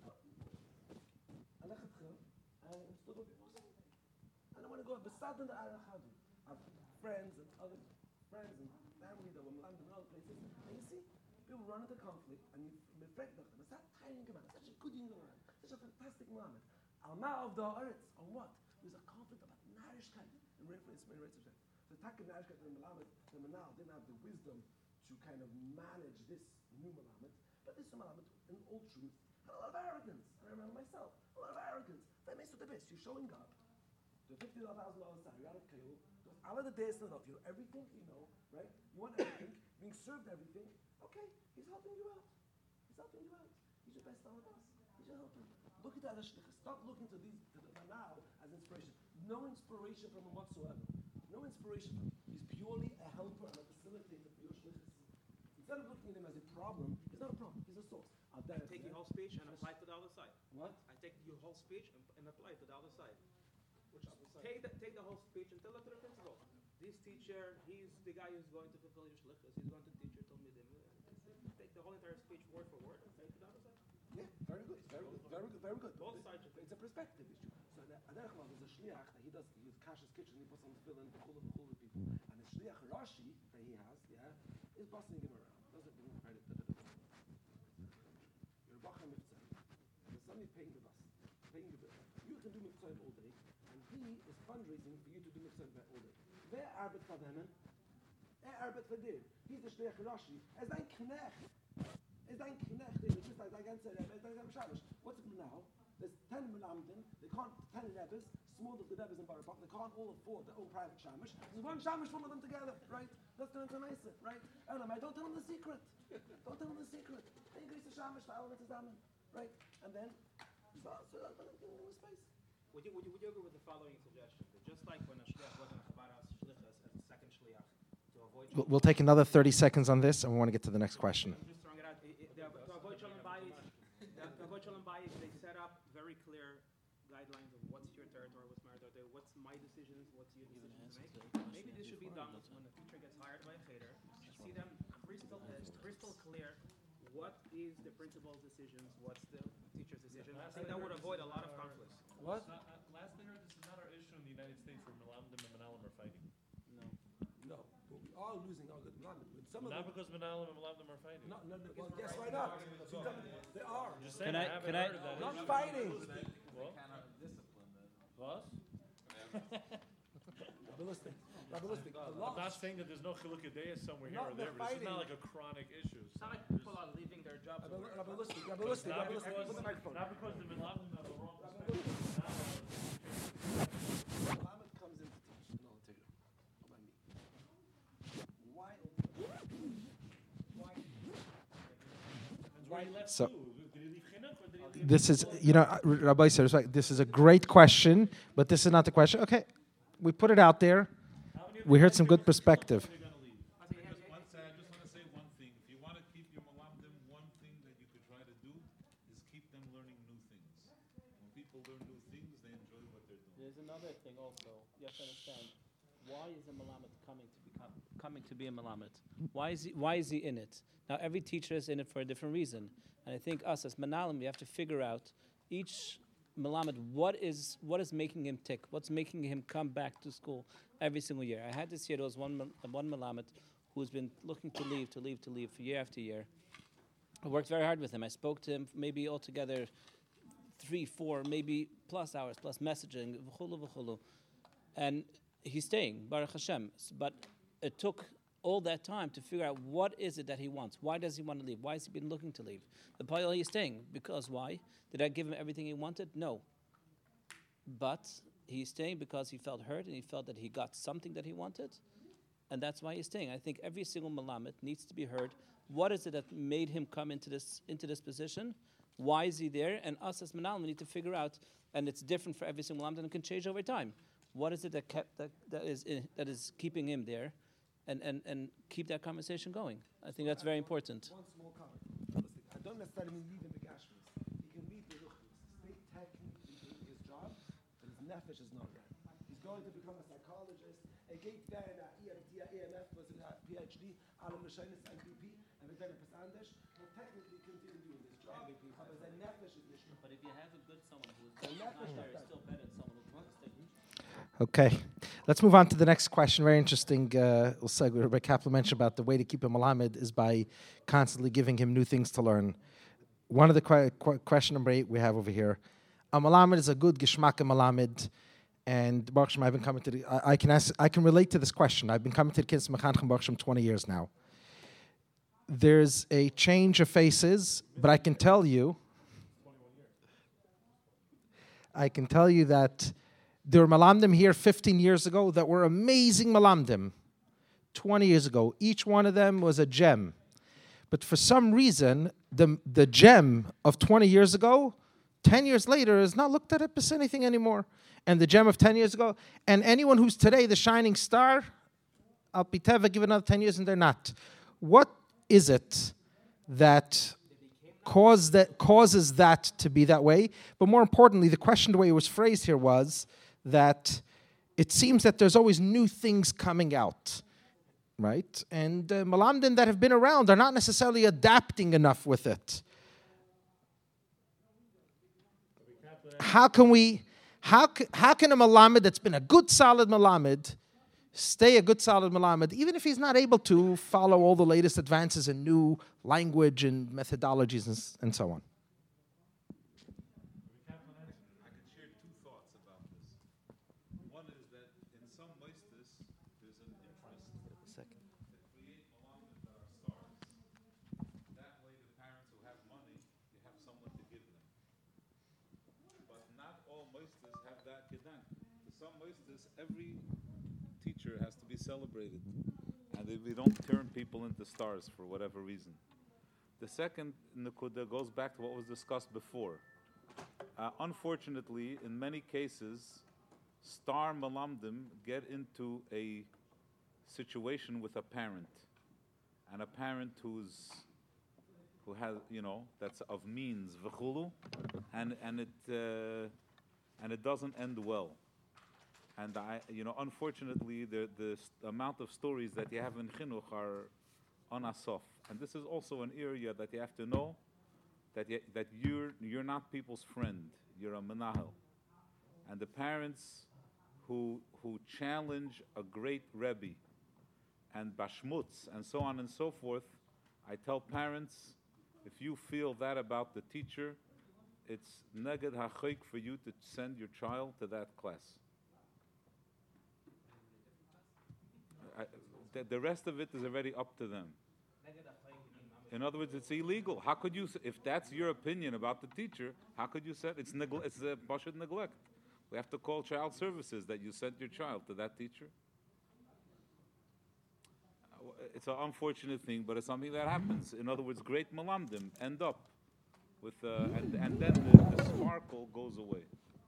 I left it and stood up and I want to go beside the Arachadu. I have friends and other friends and family that were landed in other places. And you see, people run into conflict and you reflect on them. It's that tiny man, such a good young man, such a fantastic moment. Alma of the Eretz, on what? There's a conflict about Narishkeit and reference, reference, reference. The Taka Narishkeit and Melamed, the Menal didn't have the wisdom to kind of manage this new Melamed, but this Melamed, in all truth, had a lot of arrogance. I remember myself, a lot of arrogance. That makes it the best. You're showing up. The fifty thousand dollars salary out of Kale, all of the days in you, everything you know, right? You want everything, being served everything. Okay, he's helping you out. He's helping you out. He's your best on the best. He's your helper. Look at the other shlichus. Stop looking to these to the now as inspiration. No inspiration from him whatsoever. No inspiration from him. He's purely a helper and a facilitator for your shlichus. Instead of looking at him as a problem, he's not a problem. He's a source. I take your whole speech and apply it to the other side. What? I take your whole speech and, and apply it to the other side. Which take the, take the whole speech and tell it to the principal. This teacher, he's the guy who's going to fulfill your shlichus. He's going to teach your talmidim. Take the whole entire speech word for word and say it to the other side. Yeah, very good. Very good. Very good. Very good. Both sides. It's a perspective issue. So Aderechmal is a shliach that he does. He has Kash's kitchen. He puts on the filling the chula the chula people. And the shliach Rashi that he has, yeah, is bossing him around. Doesn't bring credit. You're a bacha mitzvah. There's somebody paying the bus, paying the bill. You can do mitzvah all day, and he is fundraising for you to do mitzvah all day. Wer arbeit for them? Er arbeit for dir. He's the shliach Rashi. As ein knecht. Is dein knecht, it's just like the ganze Rebbe, it's like I'm Shabbos. What's it now? There's ten Melamdim, they can't, ten Rebbes, small of the Rebbes in Baruch, they can't all afford their own private Shamish. There's one Shamish, one of them together, right? That's the information, right? Elam, I don't tell them the secret. Don't tell them the secret. They increase the Shamish, the element is Daman, right? And then, so, so I'm going to give them space. Would you, would, you, would you agree with the following suggestion? That just like when a shliach wasn't a chabaras shlichus as a second shliach, to avoid... We'll, we'll take another thirty seconds on this, and we want to get to the next question. I'm just throwing it out. It, it, to avoid shalom bayis, to avoid shalom bayis, they set up very clear guidelines of what's your territory, what's my territory, what's my decisions, what's your decisions to make. Maybe this should be done when the teacher gets hired by a cheder, see them crystal, uh, crystal clear what is the principal's decisions, what's the teacher's decision. I think that would avoid a lot of conflicts. What? Uh, uh, last I heard, this is not our issue in the United States where Melamdim and Menalim are fighting. No. No, but we are losing our good Melamdim. Some of Not them, because Menalim and Melamdim are fighting. no, no, no, well, guess why not? They are. Just Can I, can I, Not fighting. Was? Rabbilistic. Rabbilistic. I'm not saying that there's no chilukei deis somewhere here Not or there, the but this is not fighting. like a chronic issue. It's not like people are leaving their jobs. or work. Rabbilistic. Rabbilistic. Not Rabbilistic. because, Put the microphone. not because the Milamim have the wrong perspective. Muhammad comes in to teach. No, take it. By me. Why? Why he left So- too? Did he leave chinuch or did he leave? This is, you know, Rabbi Sir, this is a great question, but this is not the question. Okay, we put it out there. We heard some good perspective. Just one sec, I just want to say one thing. If you want to keep your malamdim, one thing that you could try to do is keep them learning new things. When people learn new things, they enjoy what they're doing. There's another thing also. You have to understand. Why is a Malamed coming to become coming to be a Malamed? Why is he why is he in it? Now every teacher is in it for a different reason. And I think us as Manalim, we have to figure out each Malamed, what is what is making him tick? What's making him come back to school every single year? I had this year there was one Mal- one Malamed who's been looking to leave, to leave, to leave for year after year. I worked very hard with him. I spoke to him maybe altogether three, four, maybe plus hours, plus messaging, v'chulu, v'chulu. And he's staying, Baruch Hashem. S- But it took all that time to figure out what is it that he wants. Why does he want to leave? Why has he been looking to leave? The point he's staying. Because why? Did I give him everything he wanted? No. But he's staying because he felt hurt and he felt that he got something that he wanted. And that's why he's staying. I think every single Malamed needs to be heard. What is it that made him come into this into this position? Why is he there? And us as Manalim need to figure out, and it's different for every single Malamed and it can change over time. What is it that kept that, that is in, that is keeping him there? And, and, and keep that conversation going. I think that's very important. One small comment. I don't necessarily mean leaving the gashmis. He can leave the ruchnis. Stay technically doing his job, but his nefesh is not right. He's going to become a psychologist. Er geht there in a E M T, a E M F, was in a PhD, alle Maschinen ist ein P P, er wird dann etwas anderes. Und technically continue doing his job, aber sein nefesh ist nicht. But if you have a good someone who's Sein nefesh not there, not it's still better than someone who wants to stay. Okay, let's move on to the next question. Very interesting. Uh, we'll segue. Rabbi Kaplan mentioned about the way to keep a Malamed is by constantly giving him new things to learn. One of the que- que- question number eight we have over here. A Malamed is a good Gishmak Malamed, and Baruch Hashem, I've been coming to the. I, I can ask. I can relate to this question. I've been coming to the kids Mechanchim Baruch Hashem twenty years now. There's a change of faces, but I can tell you. I can tell you that. There were malamdim here fifteen years ago that were amazing malamdim. twenty years ago. Each one of them was a gem. But for some reason, the, the gem of twenty years ago, ten years later, is not looked at as anything anymore. And the gem of ten years ago, and anyone who's today the shining star, Al Piteva, give another ten years and they're not. What is it that cause that causes that to be that way? But more importantly, the question, the way it was phrased here was, that it seems that there's always new things coming out, right? And uh, malamdim that have been around are not necessarily adapting enough with it. How can we, how, c- how can a malamed that's been a good solid malamed stay a good solid malamed, even if he's not able to follow all the latest advances in new language and methodologies and, s- and so on? I could share two thoughts about this. One is that in some moistus, there's an interest to create malamdim that are stars. That way, the parents who have money, they have someone to give them. But not all moistus have that gedank. For some moistus, every teacher has to be celebrated, and they, we don't turn people into stars for whatever reason. The second nukuda goes back to what was discussed before. Uh, unfortunately, in many cases, star malamdim get into a situation with a parent, and a parent who's who has, you know, that's of means, v'chulu, and and it uh, and it doesn't end well. And I, you know, unfortunately, the the st- amount of stories that you have in chinuch are on asof, and this is also an area that you have to know. That you, that you're you're not people's friend. You're a menahel, and the parents who who challenge a great rebbe, and bashmutz and so on and so forth. I tell parents, If you feel that about the teacher, it's neged hachayk for you to send your child to that class. I, the, the rest of it is already up to them. In other words, it's illegal. How could you, if that's your opinion about the teacher, how could you say it's neglect? It's a bashad neglect. We have to call child services that you sent your child to that teacher. It's an unfortunate thing, but it's something that happens. In other words, great malamdim end up with, uh, and, and then the, the sparkle goes away.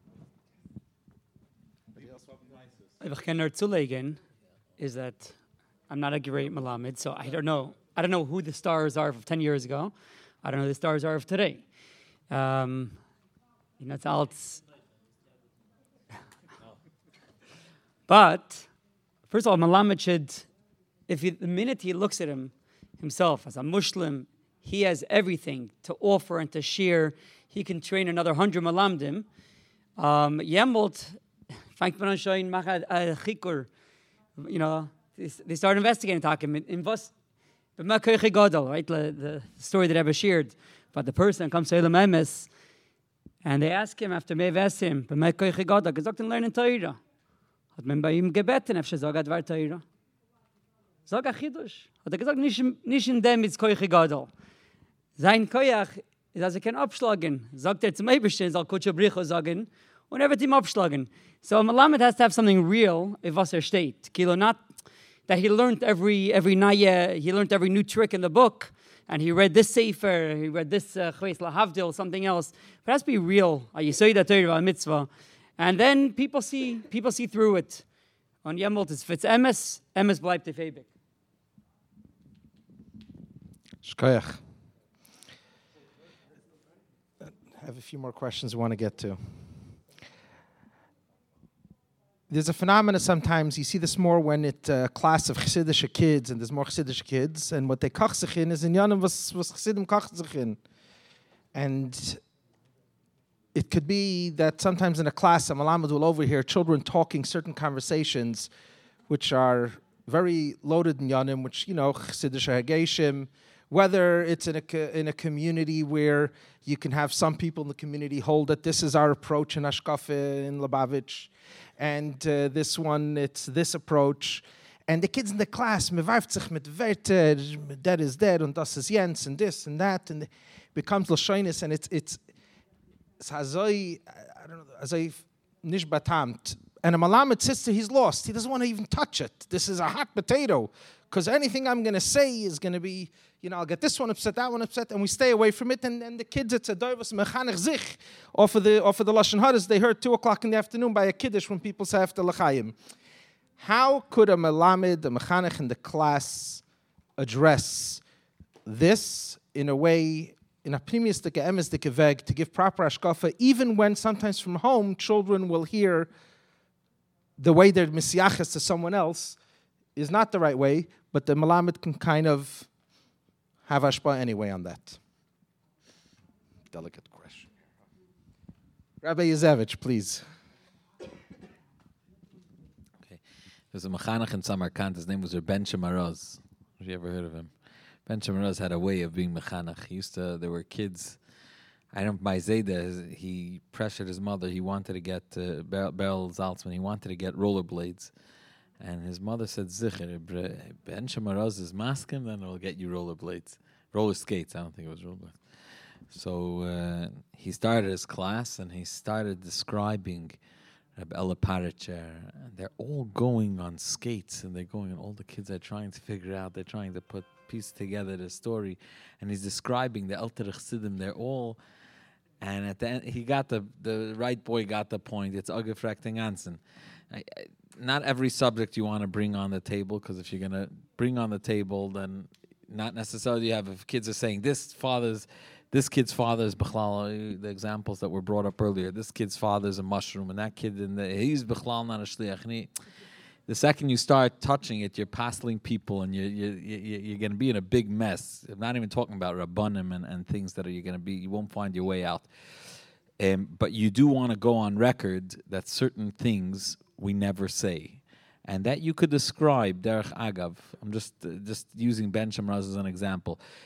If I can zulegen, is that I'm not a great malamed, so I don't know. I don't know who the stars are of ten years ago. I don't know who the stars are of today. Um, you know, it's all. But first of all, malamed should, if he, the minute he looks at him himself as a Muslim, he has everything to offer and to share. He can train another hundred malamdim. Um, Yemult, fängt man an schon machen a chikur. You know, they start investigating, talking in was. But right, the story that Rebbe shared about the person comes to Elam Emes, and they ask him after Mev asked him, but Mekoiche Gadol, gesagt in lernen Torah. Hat man bei ihm gebeten, efshe sag advar Torah. Sag a Chidush. Hat er gesagt, nicht in dem ist Koiche Gadol. Sein Koyach ist also kein Abschlagen. Sagt er zum Eberstein, soll Kutsche Bricho sagen, und er wird ihm abschlagen. So a Malamed has to have something real, if was er steht. Kilo, not that he learned every every naya, he learned every new trick in the book, and he read this sefer, he read this Chayes Lahavdil, something else. But it has to be real. You say that Torah mitzvah, and then people see people see through it. On Yemult, if it's emes, emes bleibt ewig. Shkoyach. I have a few more questions I want to get to. There's a phenomenon sometimes, you see this more when it's a class of Chassidish kids, and there's more Chassidish kids, and what they kach sich in is in Yanim was was Chassidim kach sich in. And it could be that sometimes in a class, a Malamed will overhear children talking certain conversations which are very loaded in Yanim, which, you know, Chassidish Hageshim, whether it's in a, in a community where you can have some people in the community hold that this is our approach in Ashkafe, in Lubavitch, and uh, this one, it's this approach. And the kids in the class, mevarft sich mit Wörter, that is that, and das is Jens, and this and that, and it becomes Lashonis, and it's, it's, it's hazoi, I don't know, hazoi nish batamt. And a Malamed sister, he's lost. He doesn't want to even touch it. This is a hot potato, because anything I'm going to say is going to be, you know, I'll get this one upset, that one upset, and we stay away from it. And, and the kids, it's a doivus mechanech zich. Off of the off of the Lashon Hadas, they heard two o'clock in the afternoon by a kiddush when people say after l'chaim. How could a melamed, a mechanech in the class, address this in a way, in a primistic, emesdik veg, to give proper ashkafa, even when sometimes from home children will hear the way they're misyaches to someone else is not the right way, but the melamed can kind of have ashpa anyway on that. Delicate question. Rabbi Yazevich, please. Okay. There's a mechanech in Samarkand. His name was Ben Shemaroz. Have you ever heard of him? Ben Shemaroz had a way of being mechanech. He used to, there were kids, I don't know, by Zayda, he pressured his mother. He wanted to get, uh, Beryl Zaltzman, he wanted to get rollerblades. And his mother said, Zicher, Ben Shemaroz is masking, then it'll get you rollerblades. Roller skates, I don't think it was rollerblades. So uh, he started his class, and he started describing Rabbi Ella Paritcher. And they're all going on skates, and they're going, and all the kids are trying to figure out, they're trying to put, piece together the story. And he's describing the Elter Chassidim, they're all, and at the end, he got the, the right boy got the point. It's Ugefrekting Ansen. Not every subject you want to bring on the table, because if you're going to bring on the table, then not necessarily you have, if kids are saying, this father's, this kid's father is Bechlal, the examples that were brought up earlier, this kid's father is a mushroom, and that kid, in the, he's Bechlal, not a shliach. The second you start touching it, you're passing people, and you're, you're, you're, you're going to be in a big mess. I'm not even talking about Rabbanim and, and things that are you're going to be, you won't find your way out. Um, but you do want to go on record that certain things we never say, and that you could describe derech agav. I'm just uh, just using Ben Shemaroz as an example.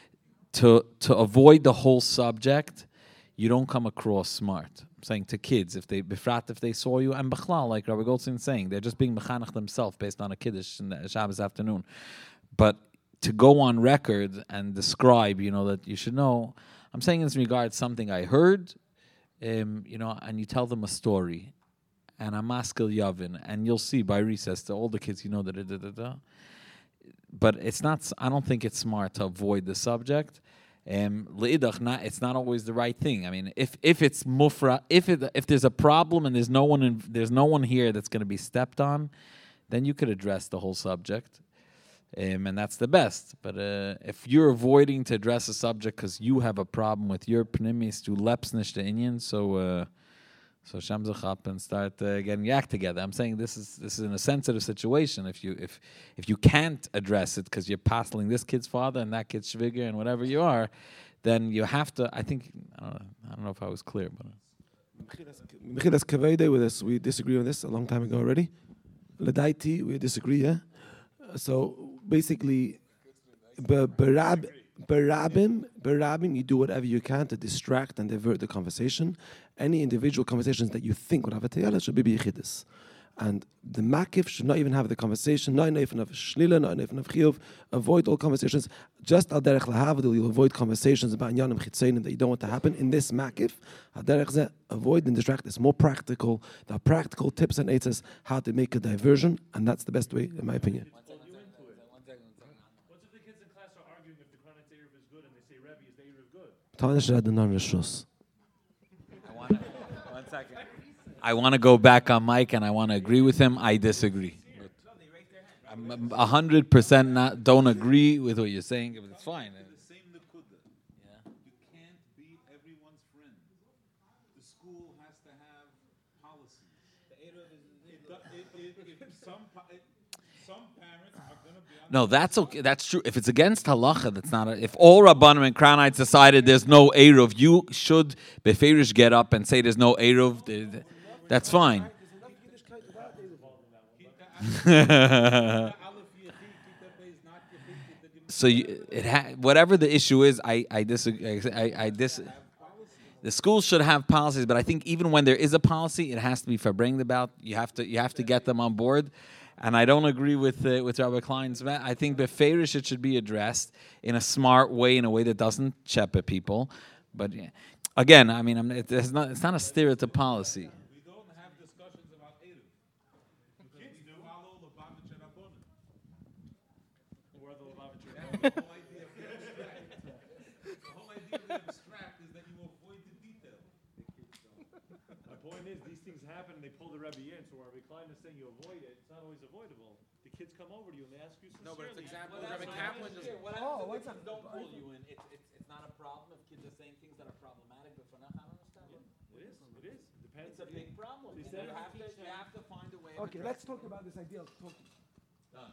to to avoid the whole subject, you don't come across smart. I'm saying to kids, if they befrat, if they saw you, and b'chlal, like Rabbi Goldstein's saying, they're just being mechanech themselves based on a kiddush in the Shabbos afternoon. But to go on record and describe, you know, that you should know, I'm saying in this regard something I heard, um, you know, and you tell them a story, and a maskil yavin, and you'll see by recess to all the kids, you know, da da da da da. But it's not. I don't think it's smart to avoid the subject. Um, not, it's not always the right thing. I mean, if if it's mufra, if it, if there's a problem and there's no one in, there's no one here that's going to be stepped on, then you could address the whole subject, um, and that's the best. But uh, if you're avoiding to address a subject because you have a problem with your pnimis to lepsnish the Indian, so uh, so shamzach up and start uh, getting your act together. I'm saying this is this is in a sensitive situation. If you if if you can't address it because you're passing this kid's father and that kid's shviger and whatever you are, then you have to. I think I don't know, I don't know if I was clear, but Mechilas Kavede with us, we disagree on this a long time ago already. Ladaiti, we disagree. Yeah. So basically, berab. Barabim, barabim, you do whatever you can to distract and divert the conversation. Any individual conversations that you think would have a teyala should be b'yichidus. And the makif should not even have the conversation, not even of shlila, not even of chiyuv. Avoid all conversations. Just al derech lahavadil, you'll avoid conversations about yanim chitzeinim that you don't want to happen. In this makif, al derech zeh, avoid and distract. It's more practical. There are practical tips and aids how to make a diversion, and that's the best way, in my opinion. I want to, one second. I want to go back on Mike and I want to agree with him. I disagree. I'm a hundred percent not don't agree with what you're saying, but it's fine. The same nekuda. Yeah. You can't be everyone's friend. The school has to have policies. If, if, if some, some parents are going to be on No, that's okay. That's true. If it's against halacha, that's not. A, if all Rabbanim and Kranites decided there's no eruv, you should beferish get up and say there's no eruv. That's fine. So you, it ha- whatever the issue is, I I disagree. I, I dis. The schools should have policies, but I think even when there is a policy, it has to be for bringing about. You have to you have to get them on board. And I don't agree with uh, with Rabbi Klein's. I think beferish it should be addressed in a smart way, in a way that doesn't chepe people. But yeah. Again, I mean, I'm, it, it's not it's not a stereotype policy. We don't have discussions about eruv. The kids do follow the Lubavitch and Rabbanim. Where the Lubavitch The whole idea of the abstract. The whole idea of the abstract is that you avoid the detail. My point is, these things happen and they pull the Rebbe in, so Rabbi Klein is saying you avoid it, it's not always avoidable. The kids come over to you and they ask you sincerely. No, but it's example. Well, Rabbi that's Kaplan what just. happens here. What Oh, happens if what's the kids up? don't pull you in? It's, it's, it's not a problem if kids are saying things that are problematic, but for now, I don't understand. It is, it is. Depends. It's a big problem. They You said- have to, you have to find a way of Okay, let's talk about this idea of talking. Done.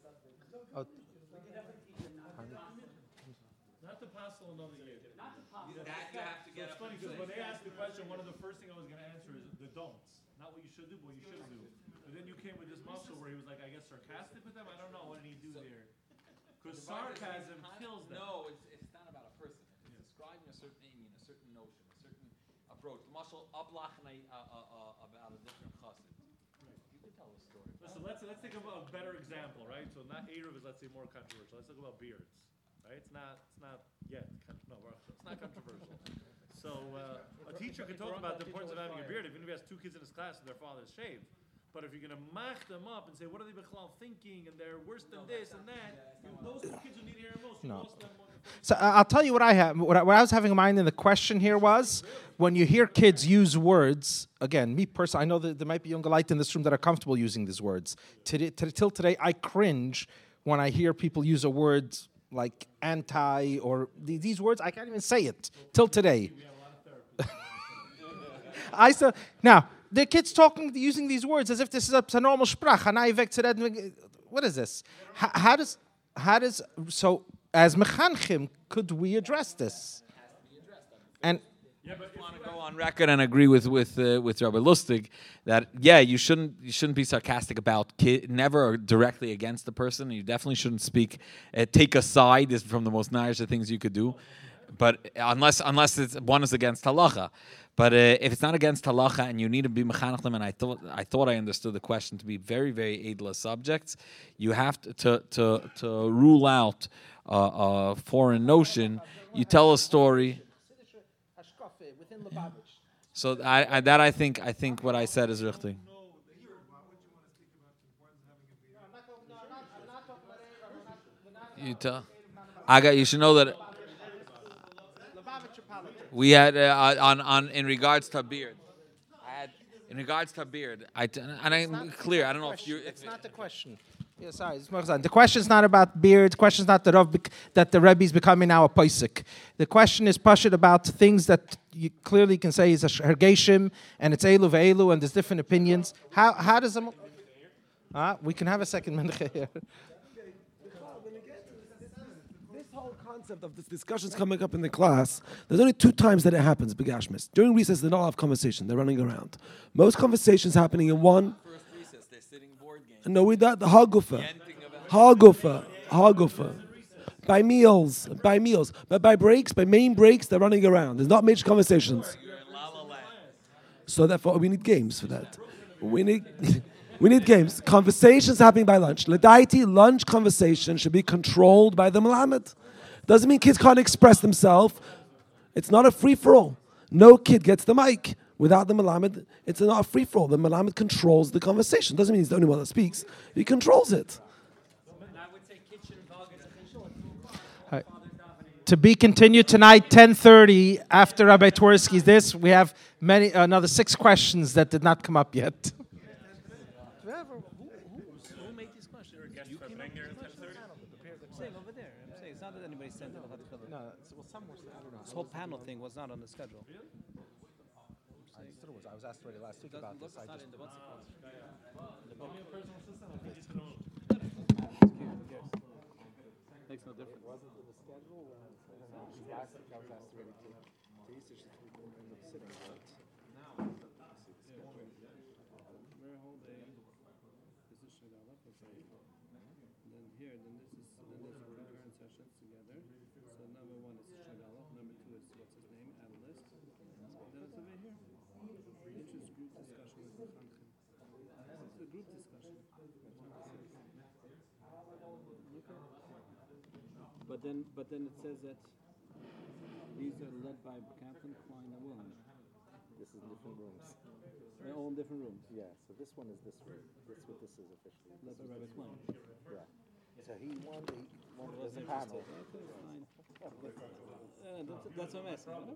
Not to pass on another year. Not to pass. That you have to get It's up funny and because say. when they asked the question, one of the first things I was going to answer is the don'ts. Not what you should do, but what you should do. And then you came with this muscle where he was like, I guess, sarcastic with them? I don't know. What did he do there? Because sarcasm kills them. No, it's, it's not about a person. It's describing a certain aiming, a certain notion, a certain approach. Muscle ablachnei uh, uh, uh, about a different chassid. You can tell a story. Listen, let's let's think of a better example, right? So not eruv is, let's say, more controversial. Let's talk about beards, right? It's not it's not yet con- no, it's not controversial. So uh, a teacher can talk about the importance of having a beard, even if he has two kids in his class and their father's shaved. But if you're gonna mach them up and say, what are they bichlal thinking, and they're worse than this and that, you, those two kids who need to hear most, you No. lost them. So uh, I'll tell you what I have. What I, what I was having in mind in the question here was, when you hear kids use words, again, me personally, I know that there might be younger light in this room that are comfortable using these words. Today, t- till today, I cringe when I hear people use a word like anti or th- these words. I can't even say it till today. I still now the kids talking using these words as if this is a, a normal sprach. What is this? How, how does how does so as mechanchim could we address this? And I just want to go on record and agree with with uh, with Rabbi Lustig that yeah, you shouldn't you shouldn't be sarcastic about kid, never directly against the person. You definitely shouldn't speak uh, take a side is from the most nice things you could do, but unless unless it's one is against halacha. But uh, if it's not against halacha and you need to be mechanech them, and I thought I thought I understood the question to be very very edla subjects, you have to to to, to rule out uh, a foreign notion. You tell a story. So I, I, that I think I think what I said is richtig. You tell. I got. You should know that we had uh, on on in regards to beard. I had in regards to beard. I t- and I'm clear. I don't know if you. It's not the question. Yeah, sorry, it's Morzan. The question is not about beard. The question is not that Rav bec- that the Rebbe is becoming now a Paisik. The question is pashut about things that you clearly can say is a hergeshim and it's elu ve'elu and there's different opinions. How how does a uh, we can have a second mincha here. This whole concept of this discussions coming up in the class, there's only two times that it happens, Begashmis. During recess, they don't have conversation. They're running around. Most conversations happening in one. First recess, they're sitting board games. No, we that the hagufa, hagufa, hagufa. By meals, by meals, but by breaks, by main breaks, they're running around. There's not major conversations. You're in La La Land. So therefore, we need games for that. We need, we need games. Conversations happening by lunch. Ledaiti, lunch conversation should be controlled by the Melamed. Doesn't mean kids can't express themselves. It's not a free for all. No kid gets the mic. Without the Melamed, it's not a free for all. The Melamed controls the conversation. Doesn't mean he's the only one that speaks. He controls it. Hi. To be continued tonight, ten thirty, after Rabbi Twersky's this, we have many another six questions that did not come up yet. Who made these questions? You came up with these questions? I'm saying over there. I'm saying it's not that anybody sent it. No, well, some were, I don't know. This whole panel thing was not on the schedule. I thought it was. I was asked already last week about this. I just. Makes no difference. Then here, then this is then this is concurrent sessions together. So number one is Shagala, number two is what's his name, analyst. Then it's over here. Interest group discussion with the Chanchim. It's a group discussion. But then, but then it says that these are led by Captain Klein and Wilhelm. This is different rooms. They're all in different rooms. Yeah, so this one is this room. This what this is officially. Led by Rabbi Klein. Yeah. So he won the one Well, as a that's panel. interesting. Okay, fine. But, uh, that's, that's what I'm asking.